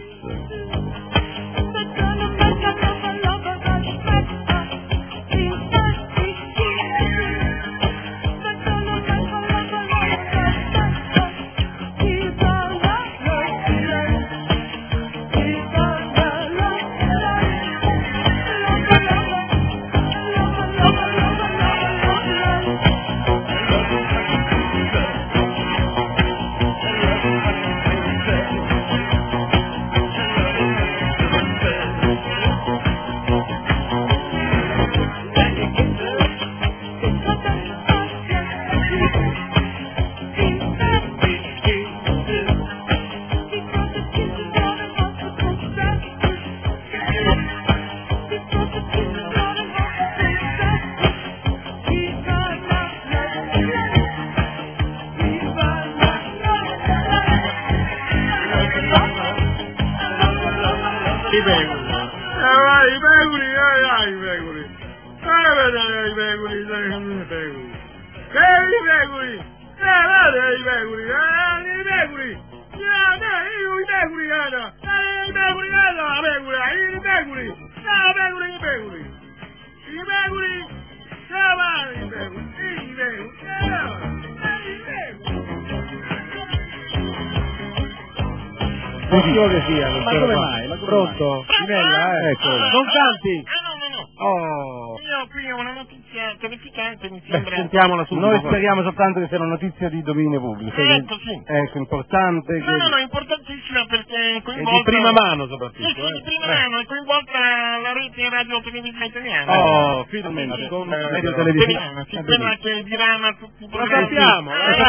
Ma come mai? Pronto? Pinella, ecco. Non canti! No. Io qui ho una notizia terrificante, mi sembra. Sentiamola subito. Noi speriamo soltanto che sia una notizia di dominio pubblico. Ecco, sì. Ecco, importante. No, importantissima perché è coinvolta. E di prima mano soprattutto. Sì, di prima mano, è coinvolta la rete radio televisiva italiana. Oh, finalmente. Con medio televisivo. Sì, quella che dirama tutti i Lo sappiamo,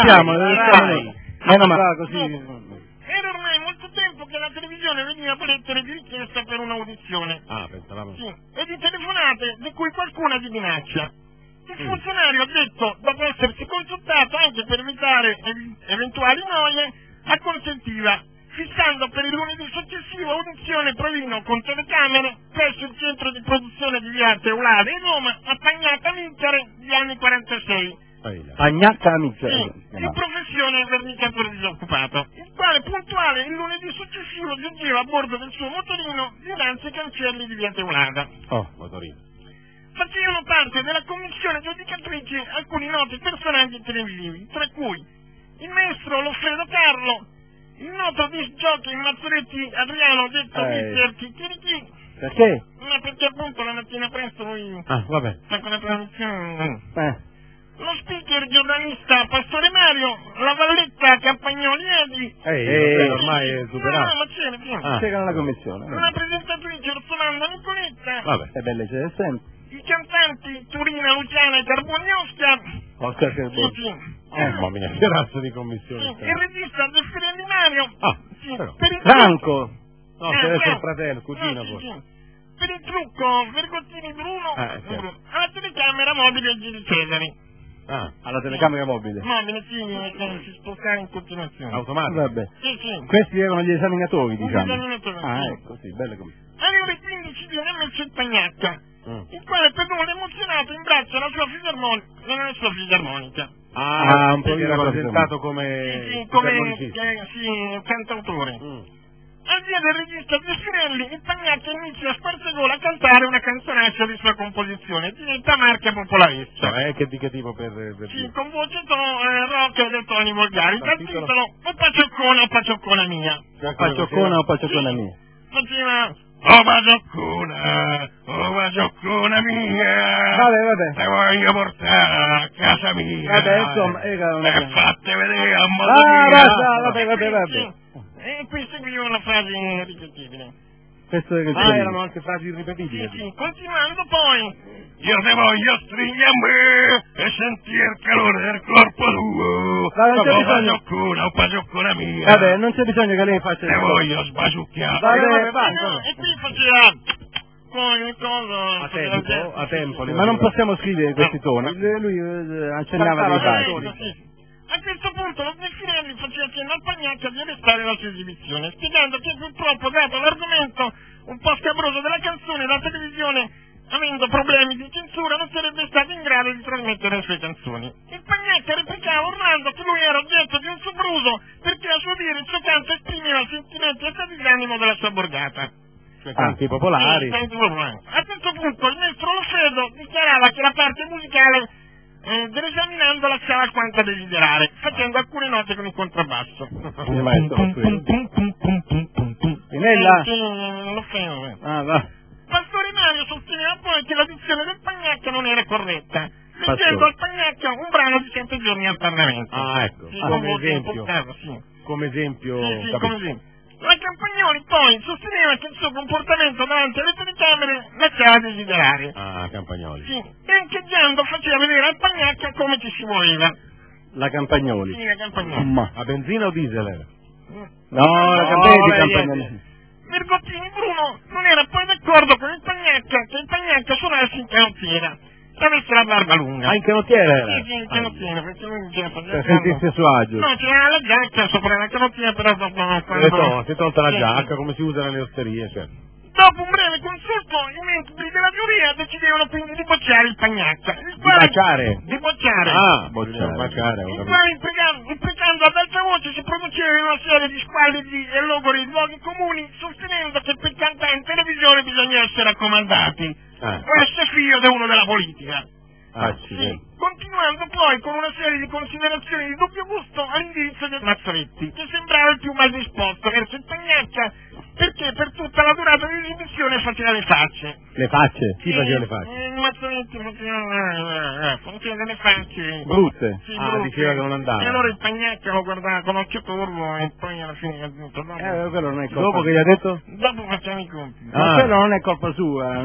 Meno male così. Era ormai molto tempo che la televisione veniva per lettere di richiesta per un'audizione. Pensavamo. Sì, e di telefonate di cui qualcuna di minaccia. Il funzionario ha detto, dopo essersi consultato anche per evitare eventuali noie, acconsentiva, fissando per il lunedì successivo audizione provino con telecamere presso il centro di produzione di Viarte Eulade in Roma, a Pagnacca Micere, gli anni 46. Pagnacca Micere. Sì, in professione verniciatore disoccupato, il quale puntuale il lunedì successivo giungeva a bordo del suo motorino dinanzi ai cancelli di Viarte Eulada. Motorino. Facevano parte della commissione giudicatrice alcuni noti personaggi televisivi, tra cui il maestro Loffredo Carlo, il noto disc jockey Mazzoletti Adriano detto Mister Chicchirichì. Perché? Ma perché appunto la mattina presto lui vabbè. sta con la trasmissione. Lo speaker giornalista Pastore Mario, la valletta Campagnoli Edi. Ormai è superato. No, ma c'era la commissione. Una presentatrice Orsolanda Nicoletta. Vabbè. È belle c'è sempre. I cantanti Turina, Luciana e Carboni Oscar Carboni. Mamma mia, che razza di commissione. Il regista Zeffirelli Mario. Per il Franco. No, deve essere il fratello, cugino forse. Per il trucco Vergottini Bruno. Alla telecamera mobile Gigi Cesari. Alla telecamera mobile. Mobile, che si spostava in continuazione. Automatico. Vabbè. Sì. Questi erano gli esaminatori, diciamo. Gli esaminatori. Ecco, sì, belle commissioni. Alle ore 15 viene messo il Pagnacca, il quale per nulla emozionato imbraccia la sua fisarmonica. Un po' era presentato come come cantautore. Al via del regista Zeffirelli, il Pagnacchia inizia a sparsegola a cantare una canzonaccia di sua composizione, diventa marchia popolarista. Di che tipo per sì, con voce rock del toni volgari, dal titolo O Pacioccona mia. Pacioccona o Pacioccona mia? Faceva O Pacioccona mia. Vabbè. Te voglio portare a casa mia. Vabbè, insomma, era una... E fatte vedere a modo mia. Vabbè. E qui seguiva una frase ripetibile. Questo è erano anche frasi ripetibili. Sì, continuando poi. Io te voglio stringere a me e sentire il calore del corpo tuo. O Pacioccona mia. Vabbè, non c'è bisogno che lei faccia... Te voglio sbasucchiare. E qui faceva... A tempo. Ma non possiamo scrivere questi toni. Lui accennava dei toni. A questo punto lo Zeffirelli faceva cenno al Pagnacchia di arrestare la sua esibizione, spiegando che purtroppo, dato l'argomento un po' scabroso della canzone, la televisione, avendo problemi di censura, non sarebbe stato in grado di trasmettere le sue canzoni. Il Pagnacchia replicava urlando che lui era oggetto di un sopruso perché a suo dire il suo canto esprimeva sentimenti e stati d'animo della sua borgata. Canti popolari. A questo punto il maestro Loffredo dichiarava che la parte musicale dell'esaminando lasciava alquanto a desiderare, facendo alcune note con il contrabbasso. Il maestro Pinella? Loffredo. Va. Pastore Mario sosteneva poi che la dizione del Pagnacchia non era corretta, leggendo al Pagnacchia un brano di 7 giorni al Parlamento. Ecco. Sì, come esempio. Come esempio. La Campagnoli poi sosteneva che il suo comportamento davanti alle telecamere lasciava a desiderare. Campagnoli. Sì, e ancheggiando faceva vedere al Pagnacchia come ci si muoveva. La Campagnoli. Sì, la Campagnoli. A benzina o diesel? No, la Campagnoli. Mergottini Bruno non era poi d'accordo con il Pagnacchia che il Pagnacchia suonasse in canottiera. Se avesse la barba lunga. In canottiera era? Sì, in canottiera, perché lui diceva... Per sentirsi a suo agio. No, c'era la giacca sopra la canottiera, però dopo... Si è tolta la giacca, come si usa nelle osterie, certo. Dopo un breve consulto, i membri della giuria decidevano quindi di bocciare il Pagnacchia. Di bocciare? Di bocciare. bocciare. Il quale, imprecando ad alta voce, si produceva una serie di squallidi e logori luoghi comuni, sostenendo che per cantare in televisione bisogna essere raccomandati. O essere figlio di uno della politica. Sì. Continuando poi con una serie di considerazioni di dubbio gusto all'indirizzo del Mazzoletti, che sembrava il più mal disposto verso il Pagnacchia, perché per tutta la durata dell'esibizione faceva le facce. Le facce? Chi faceva le facce? Il Mazzoletti faceva delle facce brutte. Sì, brutte. Diceva che non andava. E allora il Pagnacchia lo guardava con occhio turbo e poi alla fine gli ha detto quello non è colpa. Dopo che gli ha detto? Dopo facciamo i compiti. Ma quello non è colpa sua,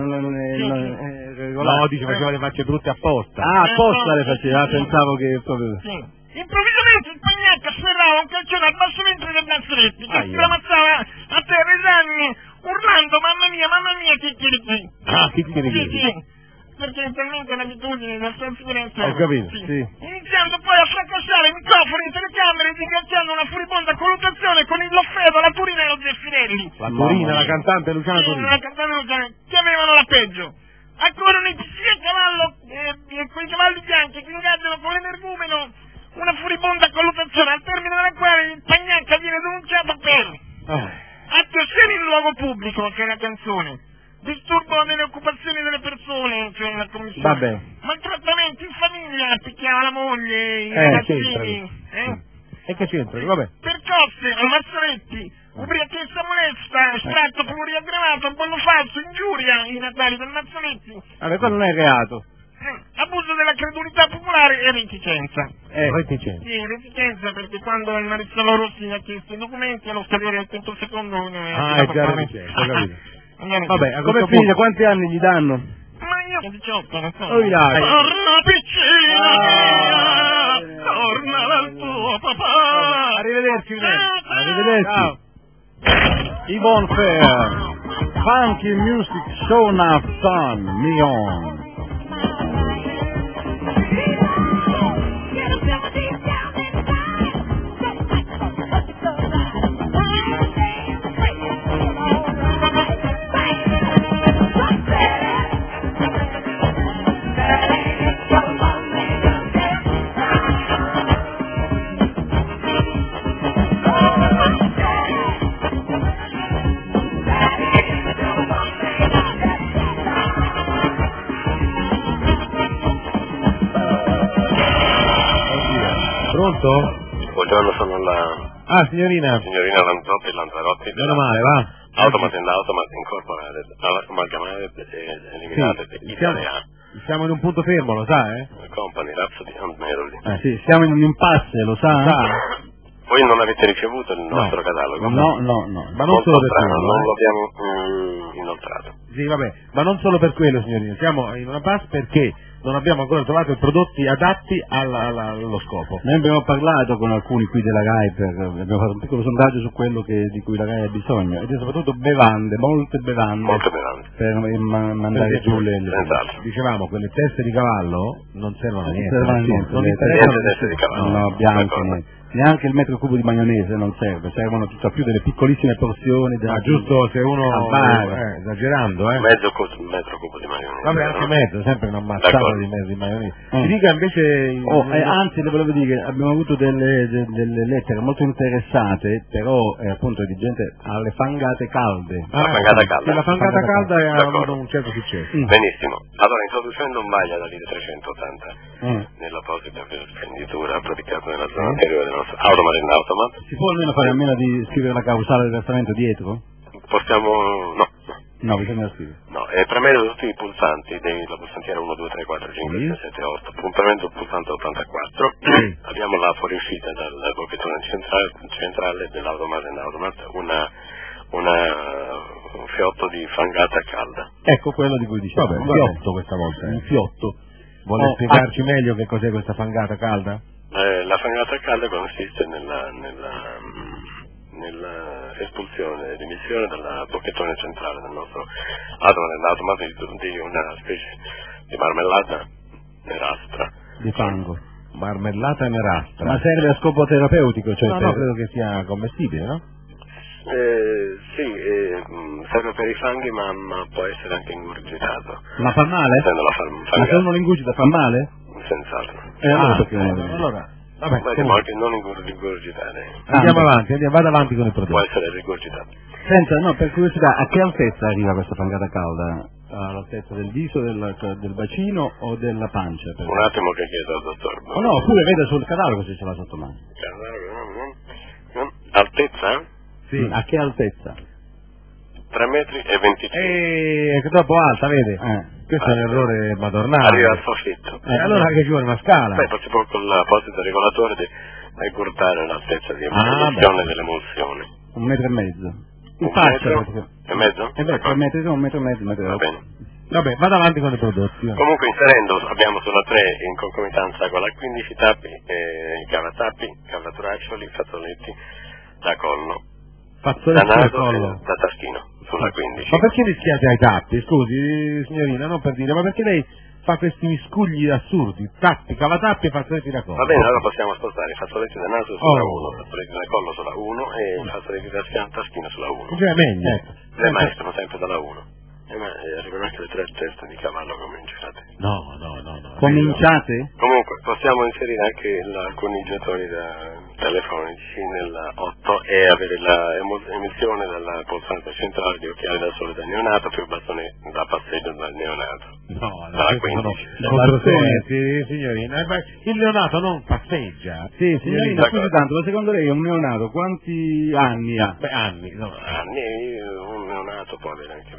No, dice faceva le facce brutte apposta. Apposta le faceva, pensavo che proprio... Sì. Improvvisamente il Pagnacchia sferrava un calcione al basso ventre del Mazzoletti, che si ramazzava a terra esami urlando mamma mia, chicchirichi. Sì. Perché è talmente l'abitudine della sua figurezza. Ho capito, sì. Iniziando poi a fracassare microfoni e telecamere, ringraziando una furibonda colluttazione con il Loffredo, la Turina e lo Zeffirelli. La Turina, la cantante Luciana Turina. La cantante Luciana, che avevano la peggio. Accorrono i psi a cavallo, con i cavalli bianchi che ingaggiano con l'energumeno una furibonda colluttazione, al termine della quale il Pagnacchia viene denunciato per attenzione in luogo pubblico, che è la canzone, disturbo nelle occupazioni delle persone, cioè la commissione, maltrattamenti in famiglia, picchiava la moglie, i ragazzini, E che c'entra? Vabbè. Percosse al Mazzoletti, ubriachezza molesta, estratto pluriaggravato, bollo falso, ingiuria ai natali del Mazzoletti. Vabbè, quello non è reato. Abuso della credulità popolare e reticenza. Reticenza. Sì, reticenza, perché quando il Marizzolo Rossi gli ha chiesto i documenti, allo scadere del quinto secondo... è già reticenza, ho capito. Vabbè, come figlia, quanti anni gli danno? Ma io 18, non so. Torna piccina, torna dal tuo papà. Arrivederci. Arrivederci. Yvonne Fair, Funky Music Show Now Son, Neon. Buongiorno, sono la... Ah, signorina. Signorina Lanzarotti. Meno male, va. Automat Incorporated, Amalgamated e Eliminated Italia. Siamo in un punto fermo, lo sa, Company, Rhapsody and Melody. Sì, siamo in un impasse, lo sa? Voi non avete ricevuto il nostro catalogo? No. Ma non solo per quello. Non lo abbiamo inoltrato. Sì, vabbè, ma non solo per quello, signorina. Siamo in una impasse perché non abbiamo ancora trovato i prodotti adatti allo scopo. Noi abbiamo parlato con alcuni qui della RAI, abbiamo fatto un piccolo sondaggio su quello di cui la RAI ha bisogno, ed è soprattutto bevande, molte bevande. Per mandare giù le... Dicevamo, quelle teste di cavallo non servono a niente. Non interessano teste di cavallo. No, bianche, niente. Neanche il metro cubo di maionese non serve, servono tutto più delle piccolissime porzioni. Giusto se uno esagerando, metro cubo di maionese. Vabbè, anche mezzo, sempre una mazzata di maionese. Si dica invece... anzi, le volevo dire, abbiamo avuto delle lettere molto interessate, però appunto di gente alle fangate calde. La fangata calda. La fangata calda ha avuto un certo successo. Benissimo. Allora, introducendo un baglia da lire 380 nell'apposita venditura praticata nella zona anteriore del nostro Automat. Si può almeno fare a meno di scrivere la causale del versamento dietro? Possiamo... No, bisogna scrivere. No, premere tutti i pulsanti della pulsantiera 1, 2, 3, 4, 5, 6, 7, 8, premendo il pulsante 84, abbiamo la fuoriuscita dal bocchettone centrale dell'Automat, un fiotto di fangata calda. Ecco quello di cui diciamo. Vabbè, un fiotto questa volta. Un fiotto. Vuole spiegarci meglio che cos'è questa fangata calda? La fangata calda consiste nella espulsione ed emissione dal bocchettone centrale del nostro automat di una specie di marmellata nerastra. Di fango. Marmellata nerastra. Ma serve a scopo terapeutico? Cioè no, credo che sia commestibile, no? Serve per i fanghi, ma può essere anche ingurgitato. Ma fa male? Ma se uno lo ingurgita fa male? Senz'altro. Allora, vabbè, anche non ingurgitare. Vada avanti con il prodotto. Può essere rigurgitato. Senta, per curiosità, a che altezza arriva questa fangata calda? All'altezza del viso, del bacino o della pancia? Un attimo che chiedo al dottor. No, oppure veda sul catalogo se ce l'ha sotto mano. Altezza? Sì. A che altezza? 3 metri e 25. È troppo alta, vede? Questo è un errore madornale. Arriva al soffitto. Allora che ci vuole una scala? Si può con l'apposito regolatore decurtare l'altezza di emulsione dell'emulsione. 1,5 metri. In faccia? E mezzo? 1,5 metri, 1,5 metri. Va bene. Vabbè, vada avanti con i prodotti. Comunque inserendo abbiamo sulla 3 in concomitanza con la 15 tappi, cavatappi, cavaturaccioli, fazzoletti da collo. Fazzoletti da collo? Da taschino, sulla 15. Ma perché rischiate ai tappi? Scusi, signorina, non per dire, ma perché lei fa questi miscugli assurdi? Tappi, cavatappi e fazzoletti da collo. Va bene, allora possiamo spostare i fazzoletti da naso sulla 1, i fazzoletti da collo sulla 1 e i fazzoletti da taschino sulla 1. Cioè meglio. Le maestro sempre dalla 1. Ma arrivano anche le 3 teste di cavallo cominciate. No. Cominciate? Comunque, possiamo inserire anche alcuni gettoni telefonici nella 8 e avere l'emissione dal pulsante centrale di occhiali da sole da neonato più bastone da passeggio dal neonato. Dalla 15. Signorina. Il neonato non passeggia. Sì, signorina, scusi tanto, ma secondo lei un neonato quanti anni ha? Anni, un neonato può avere anche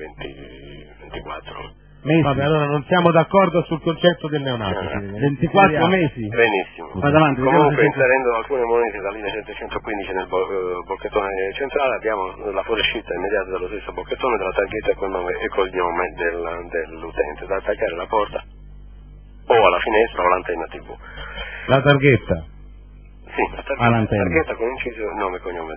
24. Mesi. Vabbè, allora non siamo d'accordo sul concetto del neonato. 24 mesi? Benissimo. Vado avanti. Comunque inserendo alcune monete da linea 715 nel bocchettone centrale abbiamo la fuoriuscita immediata dallo stesso bocchettone della targhetta con nome e cognome dell'utente da attaccare alla porta o alla finestra o all'antenna TV. La targhetta? Sì, la targhetta con inciso nome e cognome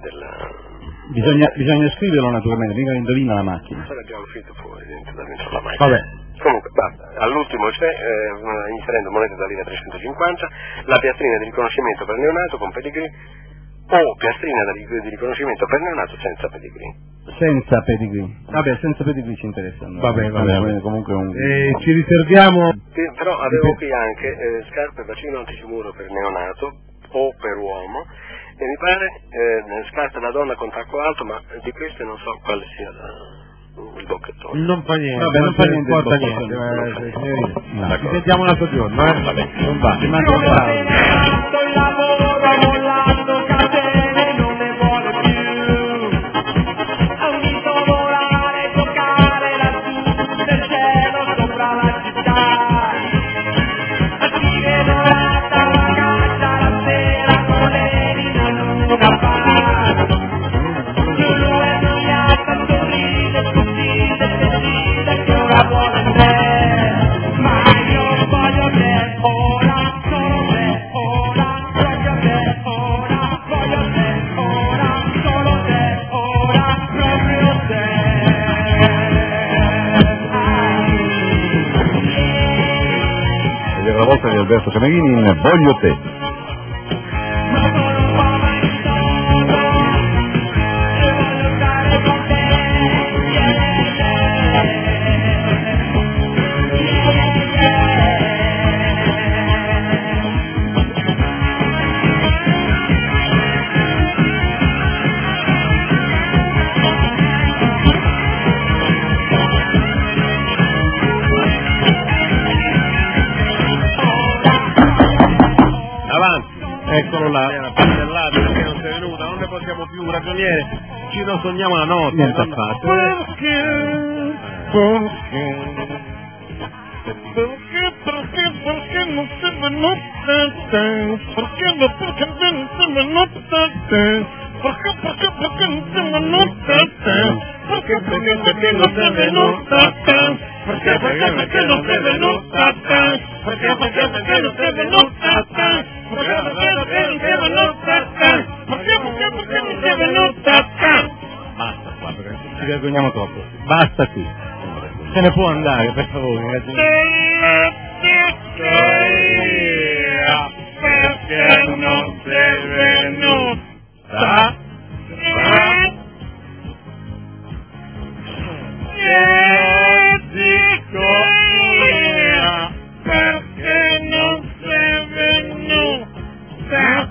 Bisogna scriverlo naturalmente, mica indovina la macchina. Se l'abbiamo scritto fuori dentro la macchina. Vabbè. Comunque, basta. All'ultimo c'è, inserendo monete da lira 350, la piastrina di riconoscimento per neonato con pedigree o piastrina di riconoscimento per neonato senza pedigree. Senza pedigree. Vabbè, senza pedigree ci interessa. Vabbè. Comunque ci riserviamo... Però avevo qui anche scarpe bacino anticimuro per neonato o per uomo. E mi pare scarpe da donna con tacco alto, ma di queste non so quale sia il bocchettone. Non fa niente, vabbè, non fa niente, importa niente. Ci sentiamo un altro giorno, Va bene. Non va. Alberto Camerini in Voglio te. Eccolo là, perché non sei venuta, non ne possiamo più, ragioniere, ci lo sogniamo la notte. Niente affatto. Perché non sei venuta te? Perché non sei venuta te? Perché non sei venuta te? Perché non sei venuta te? Perché non sei venuta te? Perché non sei venuta te? Basta qua, perché ci vergogniamo troppo. Basta qui. Se ne può andare, per favore, ragazzi. Perché non sei venuta? Dico perché non sei venuta?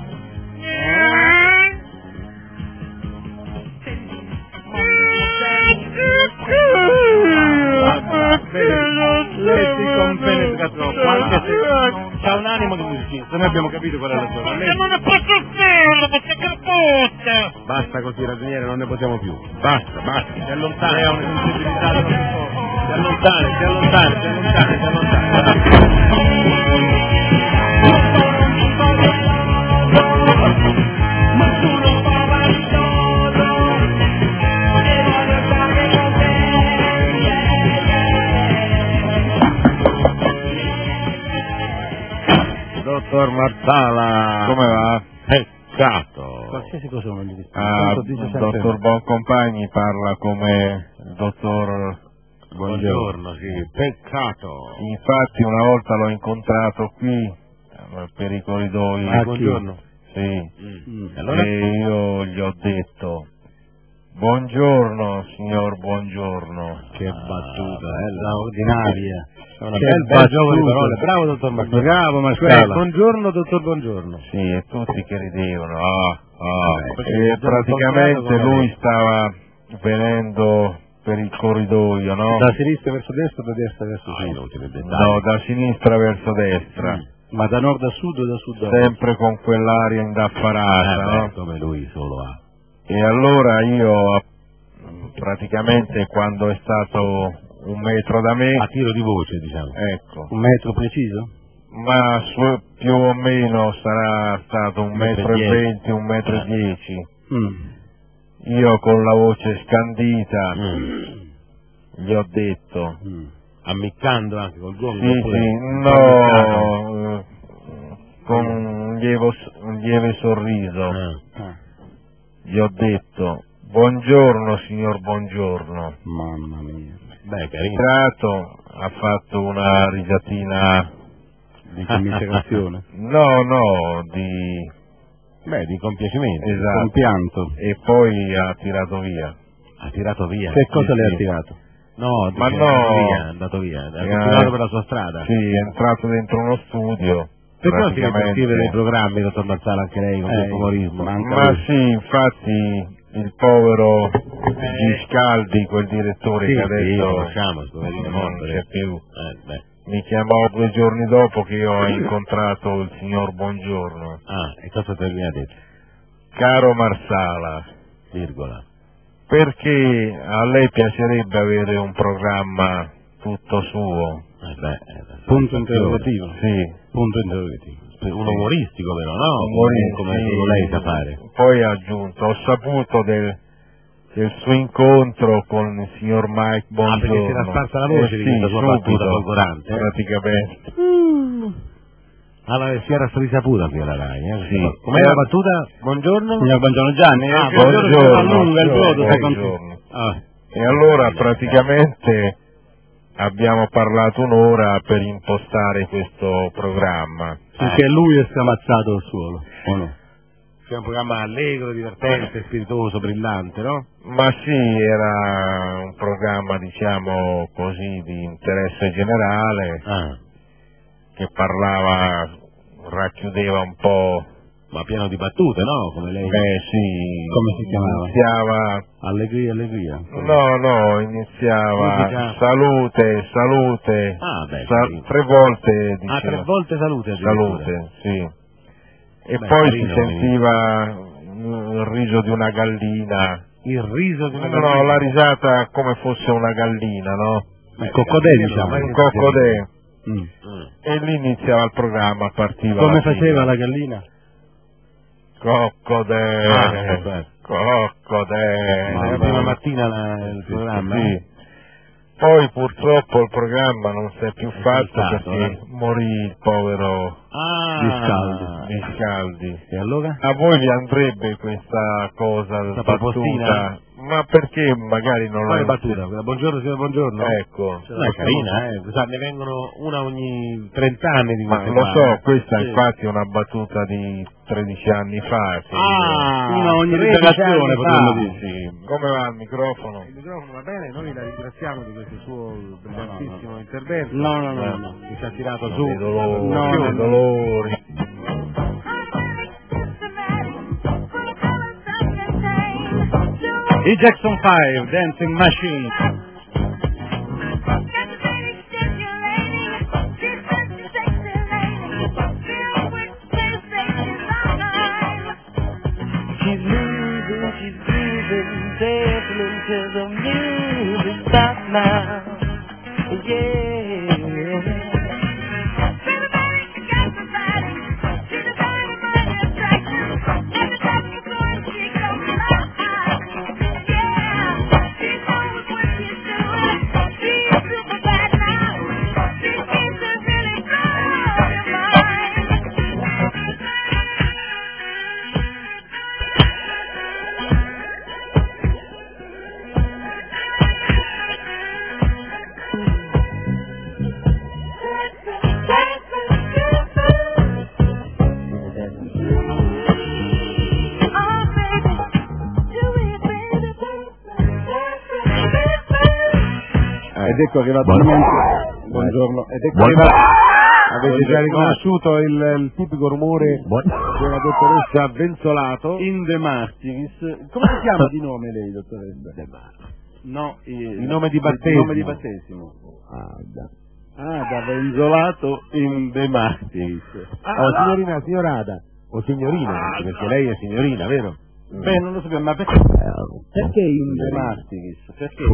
Lei si compenetra troppo, anche se c'ha un animo di musicista, noi abbiamo capito qual è la sua. Ma non ne posso farlo, perché carpoccia! Basta così, ragioniere, non ne possiamo più. Basta, si allontana. Lei ha una sensibilità troppo forte. Si allontana. Dottor Marsala, come va? Peccato. Qualsiasi cosa non gli dice. Dottor Boncompagni parla come il dottor Buongiorno, sì, peccato. Infatti una volta l'ho incontrato qui per i corridoi. Buongiorno. Sì. Allora? E io gli ho detto: buongiorno signor Buongiorno. Che battuta, straordinaria. Una bel gioco di parole. Bravo dottor Marsala. Bravo Marsala. Buongiorno dottor Buongiorno. Sì, e tutti che ridevano. E praticamente lui stava venendo per il corridoio, no? Da sinistra verso destra o da destra verso sinistra? No, da sinistra verso destra. Ma da nord a sud o da sud a nord? Sempre con quell'aria indaffarata, no? Come lui solo ha. E allora io praticamente quando è stato 1 metro da me, a tiro di voce, diciamo, ecco, 1 metro preciso? ma più o meno sarà stato 1,20 metro, 1,10 metri. Io con la voce scandita gli ho detto, ammiccando anche col gomito? No, con un lieve sorriso, gli ho detto: buongiorno signor Buongiorno. Mamma mia. Beh, carino. Ha fatto una risatina di commiserazione. No, di compiacimento. Esatto. Compianto. E poi ha tirato via. Che cosa le ha tirato? No, ma è andato via, ha continuato per la sua strada. Sì, è entrato dentro uno studio. Perché non si mette a scrivere dei programmi, dottor Marsala, anche lei, con questo umorismo? Ma sì, infatti il povero Giscaldi, quel direttore che adesso non c'è più, mi chiamò 2 giorni dopo che io ho incontrato il signor Buongiorno. E cosa te mi ha detto? Caro Marsala, virgola, perché a lei piacerebbe avere un programma tutto suo? Punto interrogativo. Sì. Punto interrogativo. Un umoristico però, no? Come solo lei sa fare. Poi ha aggiunto: ho saputo del suo incontro con il signor Mike Buongiorno. Perché si era sparsa la voce di questa sua battuta folgorante. Praticamente. Allora si era risaputa qui alla Rai, Sì. Com'è la battuta? Buongiorno? Signor Buongiorno Gianni. Buongiorno. E allora praticamente abbiamo parlato un'ora per impostare questo programma. Perché lui è scamazzato al suolo, o no? È un programma allegro, divertente, spiritoso, brillante, no? Ma sì, era un programma, diciamo così, di interesse generale, che racchiudeva un po'... Ma pieno di battute, no? Come lei... sì. Come si chiamava? Iniziava... Allegria. No, iniziava... Musica. Salute. Beh, 3 volte, diceva. 3 volte salute. Salute, sì. E Beh, poi carino, si sentiva il riso di una gallina. Il riso di una gallina? No, la risata come fosse una gallina, no? Il coccodè, diciamo. Il coccodè. E lì iniziava il programma, partiva. Come faceva la gallina? Coccodè. La prima mattina il programma? Sì. Poi purtroppo il programma non si è più fatto perché morì il povero Biscaldi. E allora? A voi vi andrebbe questa cosa, questa battuta? Ma perché magari non Quale la... battuta? Buongiorno signor Buongiorno? Ecco. È carina, ne vengono una ogni 30 anni di queste lo so, questa sì. Infatti è una battuta di 13 anni fa. Una ogni rivelazione, potremmo dire. Sì. Come va il microfono? Il microfono va bene, noi la ringraziamo di questo suo brillantissimo intervento. No. Che ci ha tirato su. Dolori. I Jackson 5, Dancing Machine. She's grooving, dancing until the music stops now. Yeah. Ed ecco arrivato il momento. Buongiorno. Ed ecco Avete già riconosciuto il tipico rumore della dottoressa Benzolato? In De Martiris. Come si chiama di nome lei, dottoressa? De Martiris. No, il nome di battesimo. Il nome di battesimo. Da Benzolato in De Martiris. Signorina, signor Ada. O signorina, perché lei è signorina, vero? Beh, non lo sappiamo, ma perché in De Martiris? Perché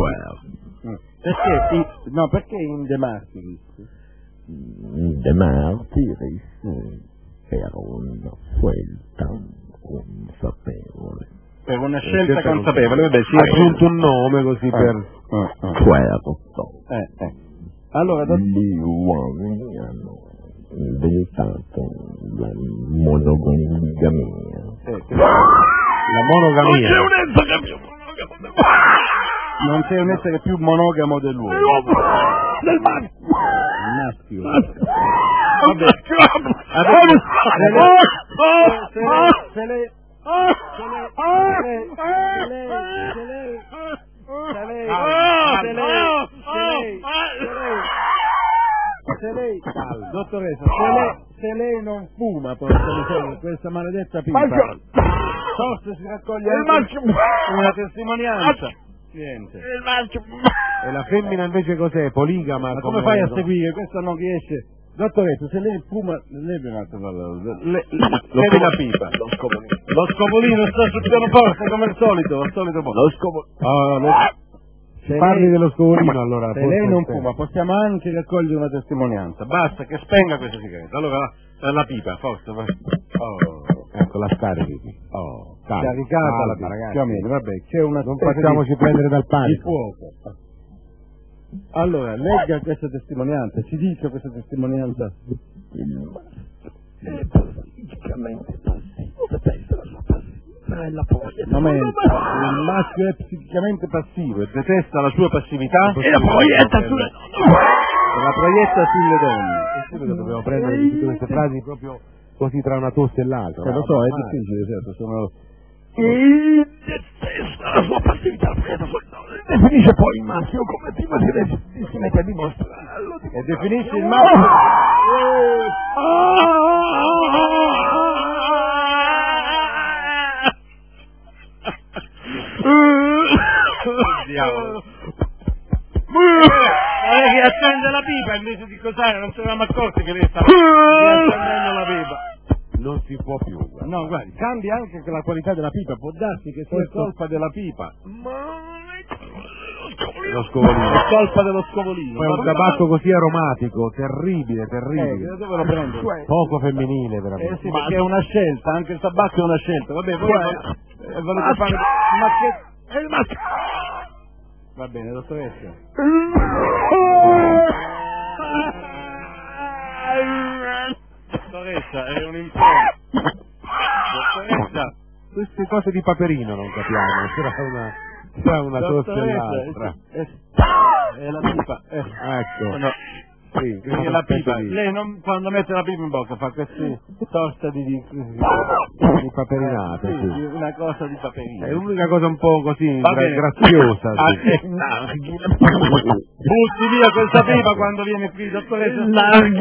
in De Martiris? De Martiris era una scelta consapevole. Per una scelta consapevole, vabbè, si è aggiunto un nome così per... Certo. Allora, gli uomini hanno inventato la monogamia. La monogamia. Non c'è un essere più monogamo dell'uomo. Del maschio. Vabbè. Dottoressa, se lei non fuma, questa maledetta pipa, forse si raccoglie una testimonianza. Niente. E la femmina invece cos'è? Poligama? Ma come fai a seguire? Questo non riesce. Dottoressa, se lei fuma, lei un altro levi la pipa. Lo scopolino sta sul pianoforte come al solito, Lo scopolino. Parli dello scovolino allora. Se lei non fuma, possiamo anche raccogliere una testimonianza. Basta che spenga questa sigaretta. Allora la pipa, forza. Ecco, la scarichi. Caricata la pipa, ragazzi. Vabbè, c'è una non facciamoci prendere dal panico. Allora, legga questa testimonianza, ci dice questa testimonianza. Il politicamente passivo, bella poi. Momento, il maschio è psicicamente passivo e detesta la sua passività E la proietta sulle la proietta sulle donne. E subito dobbiamo prendere tutte queste frasi proprio così tra una tosse e l'altra. Lo so, è difficile, certo, sono... E detesta la sua passività, definisce poi il maschio come prima si mette a dimostrarlo. E definisce il maschio... Diavolo. Che accende la pipa invece di cos'era, non ci eravamo accorti che lei stava accendendo la pipa. Non si può più. No, guardi, cambia anche la qualità della pipa, può darsi che sia colpa della pipa. Lo scovolino. È colpa dello scovolino. È un tabacco così aromatico, terribile, terribile. Dove lo prendo? Poco femminile, veramente. Sì, perché è una scelta, anche il tabacco è una scelta. Vabbè, voi volete fare... Ma che... È il maschio! Va bene, dottoressa. Dottoressa, è un impegno. Dottoressa, queste cose di Paperino non capiamo, sarà una tosse e l'altra. È la pipa. Ecco. No. Sì, perché la pipa, lei non, quando mette la pipa in bocca fa queste sorta di paperinate, sì, una cosa di paperina. È l'unica cosa un po' così graziosa. Butti via questa pipa quando viene qui, dottoressa. Larghi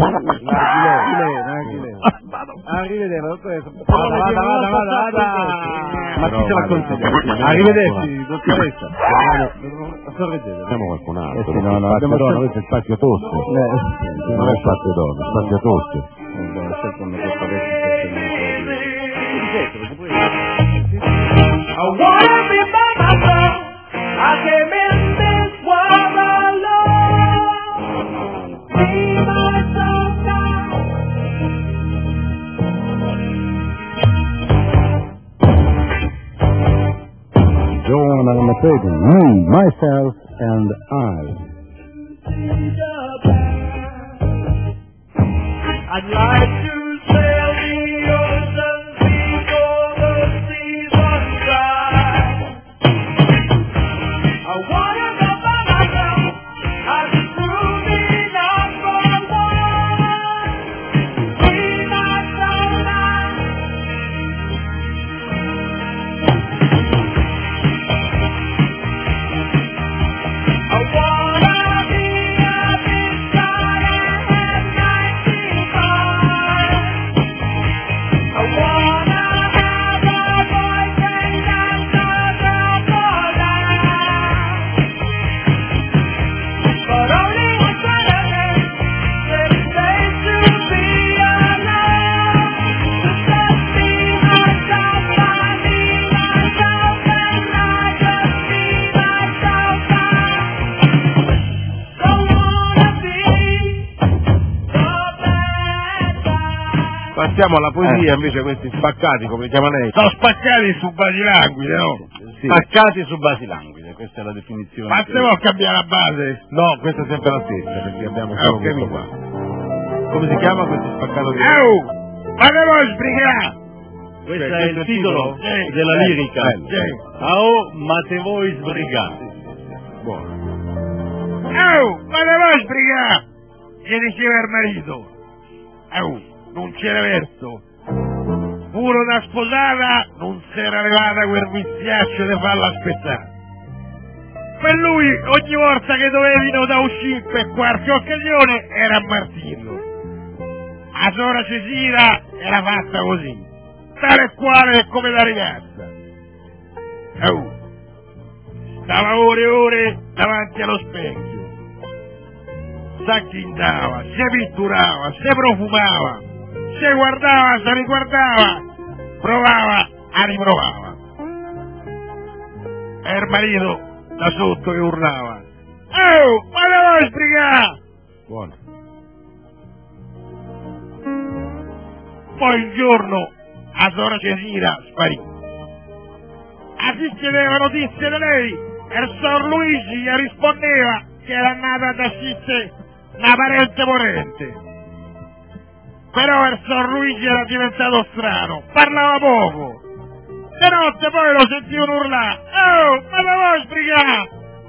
lei. Arrivederci, dottoressa. Vada. Ma chi ce l'ha consigliato? Arrivederci, dottoressa. Sorridete. Siamo qualcun altro. No, abbiamo questo spazio tosto. Non è spazio donne, spazio tosto. I wanna be by myself. I came in this world alone. Be myself now. Joanna and the Pagan, me, myself, and I. I'd like to sail the ocean before the seas run dry. I wanna go by myself. I'd be proving number one. Be myself now. I wanna be a big star and 95. I wanna have a boyfriend and a girl for life. But only one side of me is safe to be alone. To just be myself, I be myself, and I just be myself. I don't wanna be the bad guy. Passiamo alla poesia invece, questi spaccati, come li chiama lei? Sono spaccati su basi languide, no? Sì. Spaccati su basi languide, questa è la definizione. Ma se vuoi cambiare la base? No, questa è sempre la stessa, perché abbiamo solo questo qua. Come si chiama questo spaccato di... Ma che vuoi sbrigare? Questo è il titolo della lirica. Ma te vuoi sbrigare? Buono. Ma che vuoi sbrigare? Gli diceva il marito. Non c'era verso. Pure da sposata non si era arrivata quel viziaccio di farla aspettare. Per lui ogni volta che dovevano da uscire per qualche occasione era a martirlo. A sora Cesira era fatta così, tale e quale come la ragazza. Stava ore e ore davanti allo specchio, s'acchindava, si pitturava, si profumava, si guardava, si riguardava, provava, a riprovava. E il marito da sotto che urlava: ma la vuoi sbrigare? Buono. Poi il giorno a Sora Cesira sparì. A chi chiedeva notizie da lei, il Sor Luigi gli rispondeva che era nata ad assistere una parente morente. Però il Sor Luigi era diventato strano, parlava poco, De notte poi lo sentivano urlare. Oh, ma la vuoi sbrigare?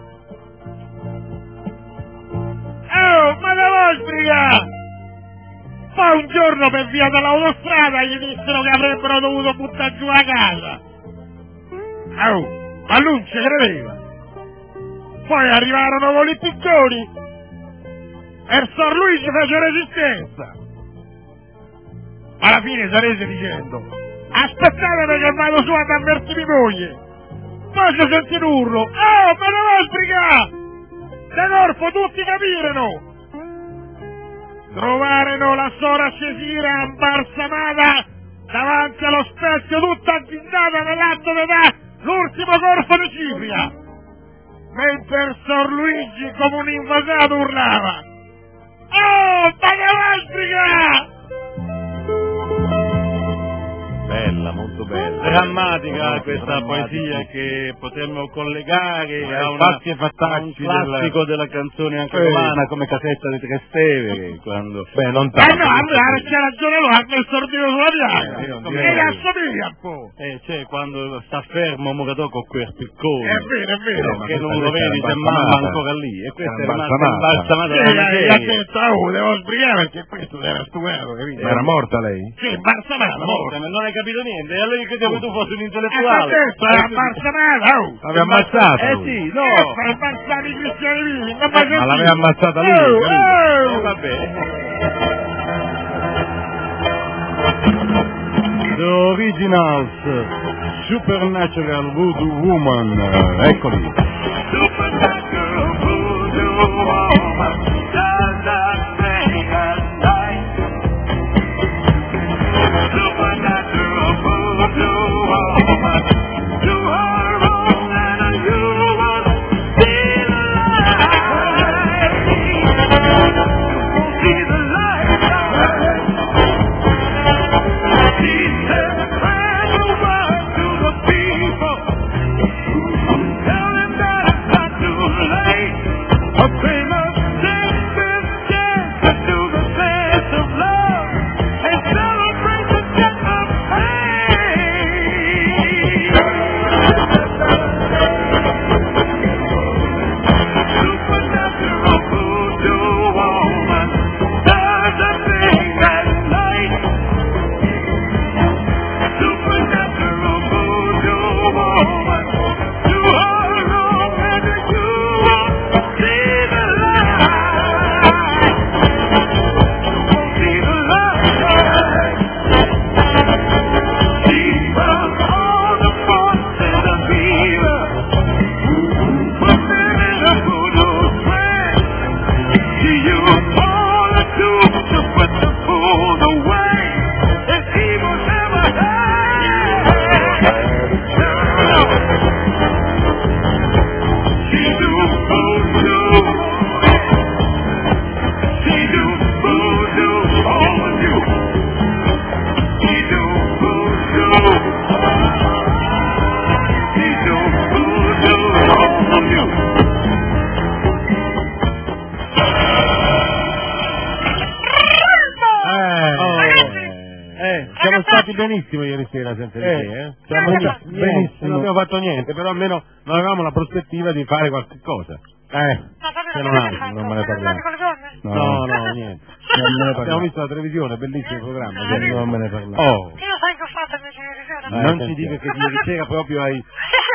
Oh, ma la vuoi sbrigare? Poi un giorno per via dell'autostrada gli dissero che avrebbero dovuto buttare giù la casa. Oh, ma lui non ci credeva. Poi arrivarono con i picconi e il Sor Luigi fece resistenza. Alla fine si rese dicendo: aspettate che vado su ad avvertire moglie. Poi si sentì un urlo: oh, ma la vuoi sbrigare? De corpo tutti capirono. Trovarono la sora Cesira imbalsamata davanti allo specchio, tutta azzindata nell'atto di dare l'ultimo corpo di cipria, mentre il Sor Luigi come un invasato urlava: oh, ma la vuoi sbrigare? Bella, molto bella. Drammatica questa poesia che potremmo collegare a un classico della canzone anche romana come Casetta di Trastevere, quando... Beh, non tanto. No, allora c'è ragione lui, ha messo ordine sulla piaga. E la assomiglia un po'. Cioè, quando sta fermo Mogadò con quel piccone. È vero. Che non lo vedi, c'è mamma ancora lì. E questa è rimasta imbalsamata dalla miseria. Ha detto, oh, devo sbrigare perché questo era stupido, capito? Era morta lei? Sì, imbalsamata, morta. Ma non hai capito niente, e allora credevo tu fossi un intellettuale. Era imbalsamata, oh! L'aveva ammazzato? Sì, no! Per ammazzare i cristiani vivi, non mi ma l'aveva ammazzata lui, va bene. The Originals, Supernatural Voodoo Woman, eccoli. Supernatural Voodoo Woman, does that thing at night. Supernatural Voodoo Woman, do her wrong and you won't see the light. You won't see the light. She said, spread the word to the people. Tell them that it's not too late. A famous takes this chance to do the dance of love and celebrate the death of Supernatural voodoo woman does a thing at night. Supernatural voodoo woman, do her wrong and you won't see the light. You won't see the light. She runs all the forces of evil, put them in a voodoo trance. She used all the tools to put the fools away. If evil never had, she do voodoo. She do voodoo on you. She do voodoo. She do voodoo on you. Siamo stati benissimo ieri sera senza di te, Siamo benissimo, non abbiamo fatto niente, però almeno non avevamo la prospettiva di fare qualche cosa. Se non altro, non me ne parliamo. No, niente. Abbiamo visto la televisione, bellissimo programma, non me ne parliamo. Io sai che ho fatto invece ieri sera? Non ci dica che ieri sera proprio hai...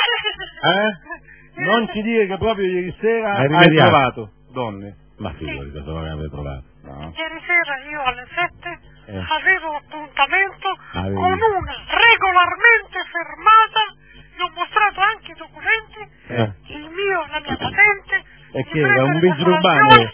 Non ci dire che proprio ieri sera hai trovato donne. Ma figurati cosa non avete trovato. No. Ieri sera io alle 7 avevo appuntamento con una regolarmente fermata, gli ho mostrato anche i documenti, la mia patente. E che era un vigile urbano?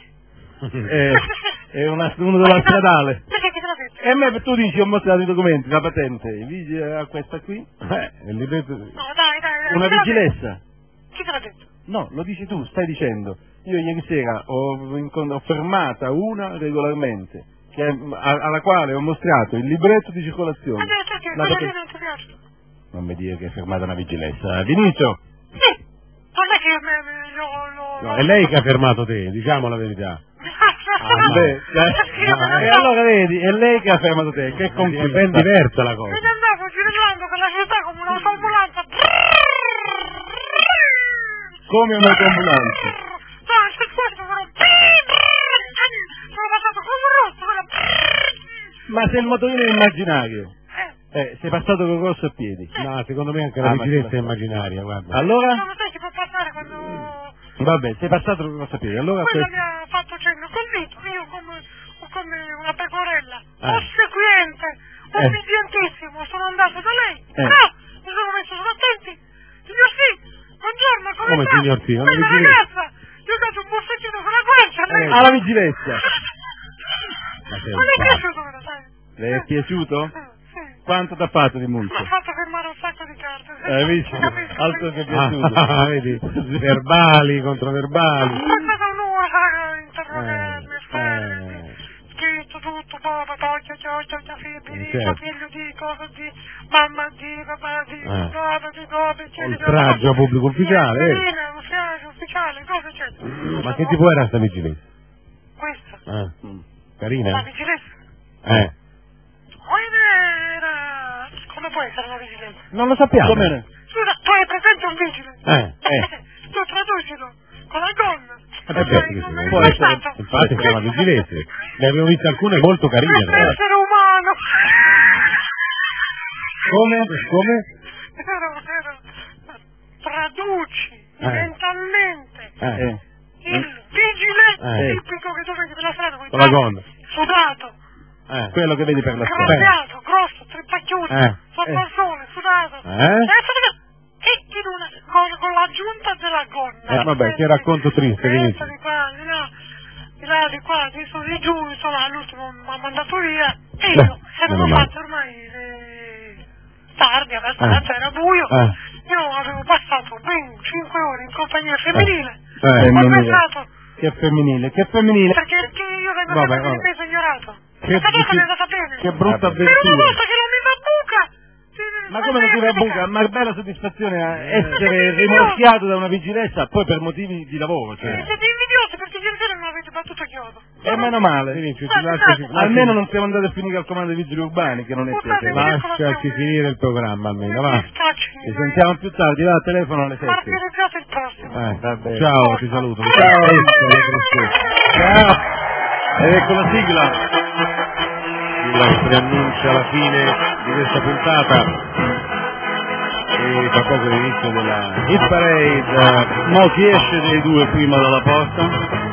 È uno della stradale. E a me tu dici ho mostrato i documenti, la patente, il vigile a questa qui? Il libretto... No, dai. Una vigilessa? Chi te l'ha detto? No, lo dici tu, stai dicendo. Io ieri sera ho fermata una regolarmente, alla quale ho mostrato il libretto di circolazione. Ma non ti piace? Non mi dire che è fermata una vigilessa. Vinizio! Sì, non è che No, è lei che ha fermato te, diciamo la verità. E allora vedi, è lei che ha fermato te, che è ben diversa la cosa. Mi andavo girando con la città come una formula Come un'autoambulanza. No, c'è questo, però... Sono passato con un rosso, però... Ma se il motorino è immaginario, sei passato con rosso a piedi. No, secondo me anche la vigilanza è immaginaria, guarda. Allora? Non so, si può passare quando... Vabbè, sei passato con rosso a piedi. Allora Quello mi ha fatto cenno col dito, io come una pecorella, ossequiente, obbedientissimo, sono andato da lei. Mi sono messo sull'attenti. Signor sì, buongiorno, come sta? Signor sì? Bella ragazza, io ho dato un buffettino con la guancia. alla vigilenza. Ma le è piaciuto, me lo sai? Le è piaciuto? Sì. Quanto t'ha fatto di Mi multa? ha fatto fermare un sacco di carte. Visto? Altro che piaciuto. Vedi, verbali, controverbali. È stato nuovo interrogarmi, scritto tutto, papà, figlio di cosa di mamma di papà di Oltraggio a pubblico ufficiale. ufficiale, cosa c'è? Ma che tipo era sta vigilanza? Questa. Carina? La vigilanza. Era... Come può essere la vigilanza? Non lo sappiamo. Scusa, tu hai presente un vigile? Tu traducilo con la gonna. Può essere, infatti sono vigilese. Ne avevo viste alcune molto carine. Essere umano. Come? Traduci mentalmente il vigile tipico che tu vedi per la strada con la gonna. Sudato. Quello che vedi per la strada. Graffiato, grosso, tripacchiuto, sotto al sole, sudato. E con l'aggiunta della gonna. Vabbè, che racconto triste che dici. Di qua, di là, di qua, di su, di giù, insomma, all'ultimo mi ha mandato via. E io, avevo fatto ormai tardi, abbastanza, era buio. Io avevo passato ben 5 ore in compagnia femminile. Ho pensato... Che femminile? Perché io vengo sempre con il peso ignorato. Questa cosa mi è andata bene. Che brutta Per una avventura. volta che non mi va buca. Ma come non ti va buca? Ma bella soddisfazione essere rimorchiato da una vigilanza, poi per motivi di lavoro. Siete invidiosi perché ieri sera non avete battuto chiodo. E meno male. Almeno non siamo andati a finire al comando dei vigili urbani, che non è piacere. Lasciaci finire il programma almeno, va. Ci sentiamo più tardi, va al telefono alle 7. Martirizzate il prossimo. Ciao, ti saluto. Ciao. Ed ecco la sigla. Sigla che preannuncia la fine di questa puntata. E tra poco l'inizio della Hit Parade. Mo chi esce dei due prima dalla posta?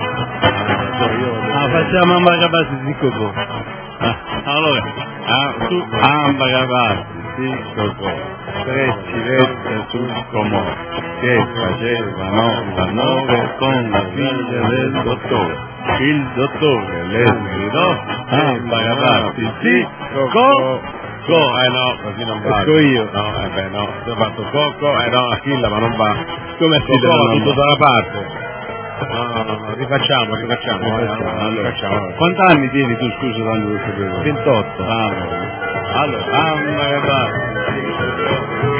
Facciamo Ambagabassi di Cocò. Allora, su Ambagabassi di Cocò, 3 civette sul comò, che facevano la 9 con la figlia del dottore. Il dottore le gridò, Ambagabassi di Cocò. no, così non va. Ecco io. No, no, ho fatto Cocco, no, Achilla, ma non va. Come Cocò, tutto da una parte. No, rifacciamo. Quanti anni tieni tu, scusa, tanto 28. Allora,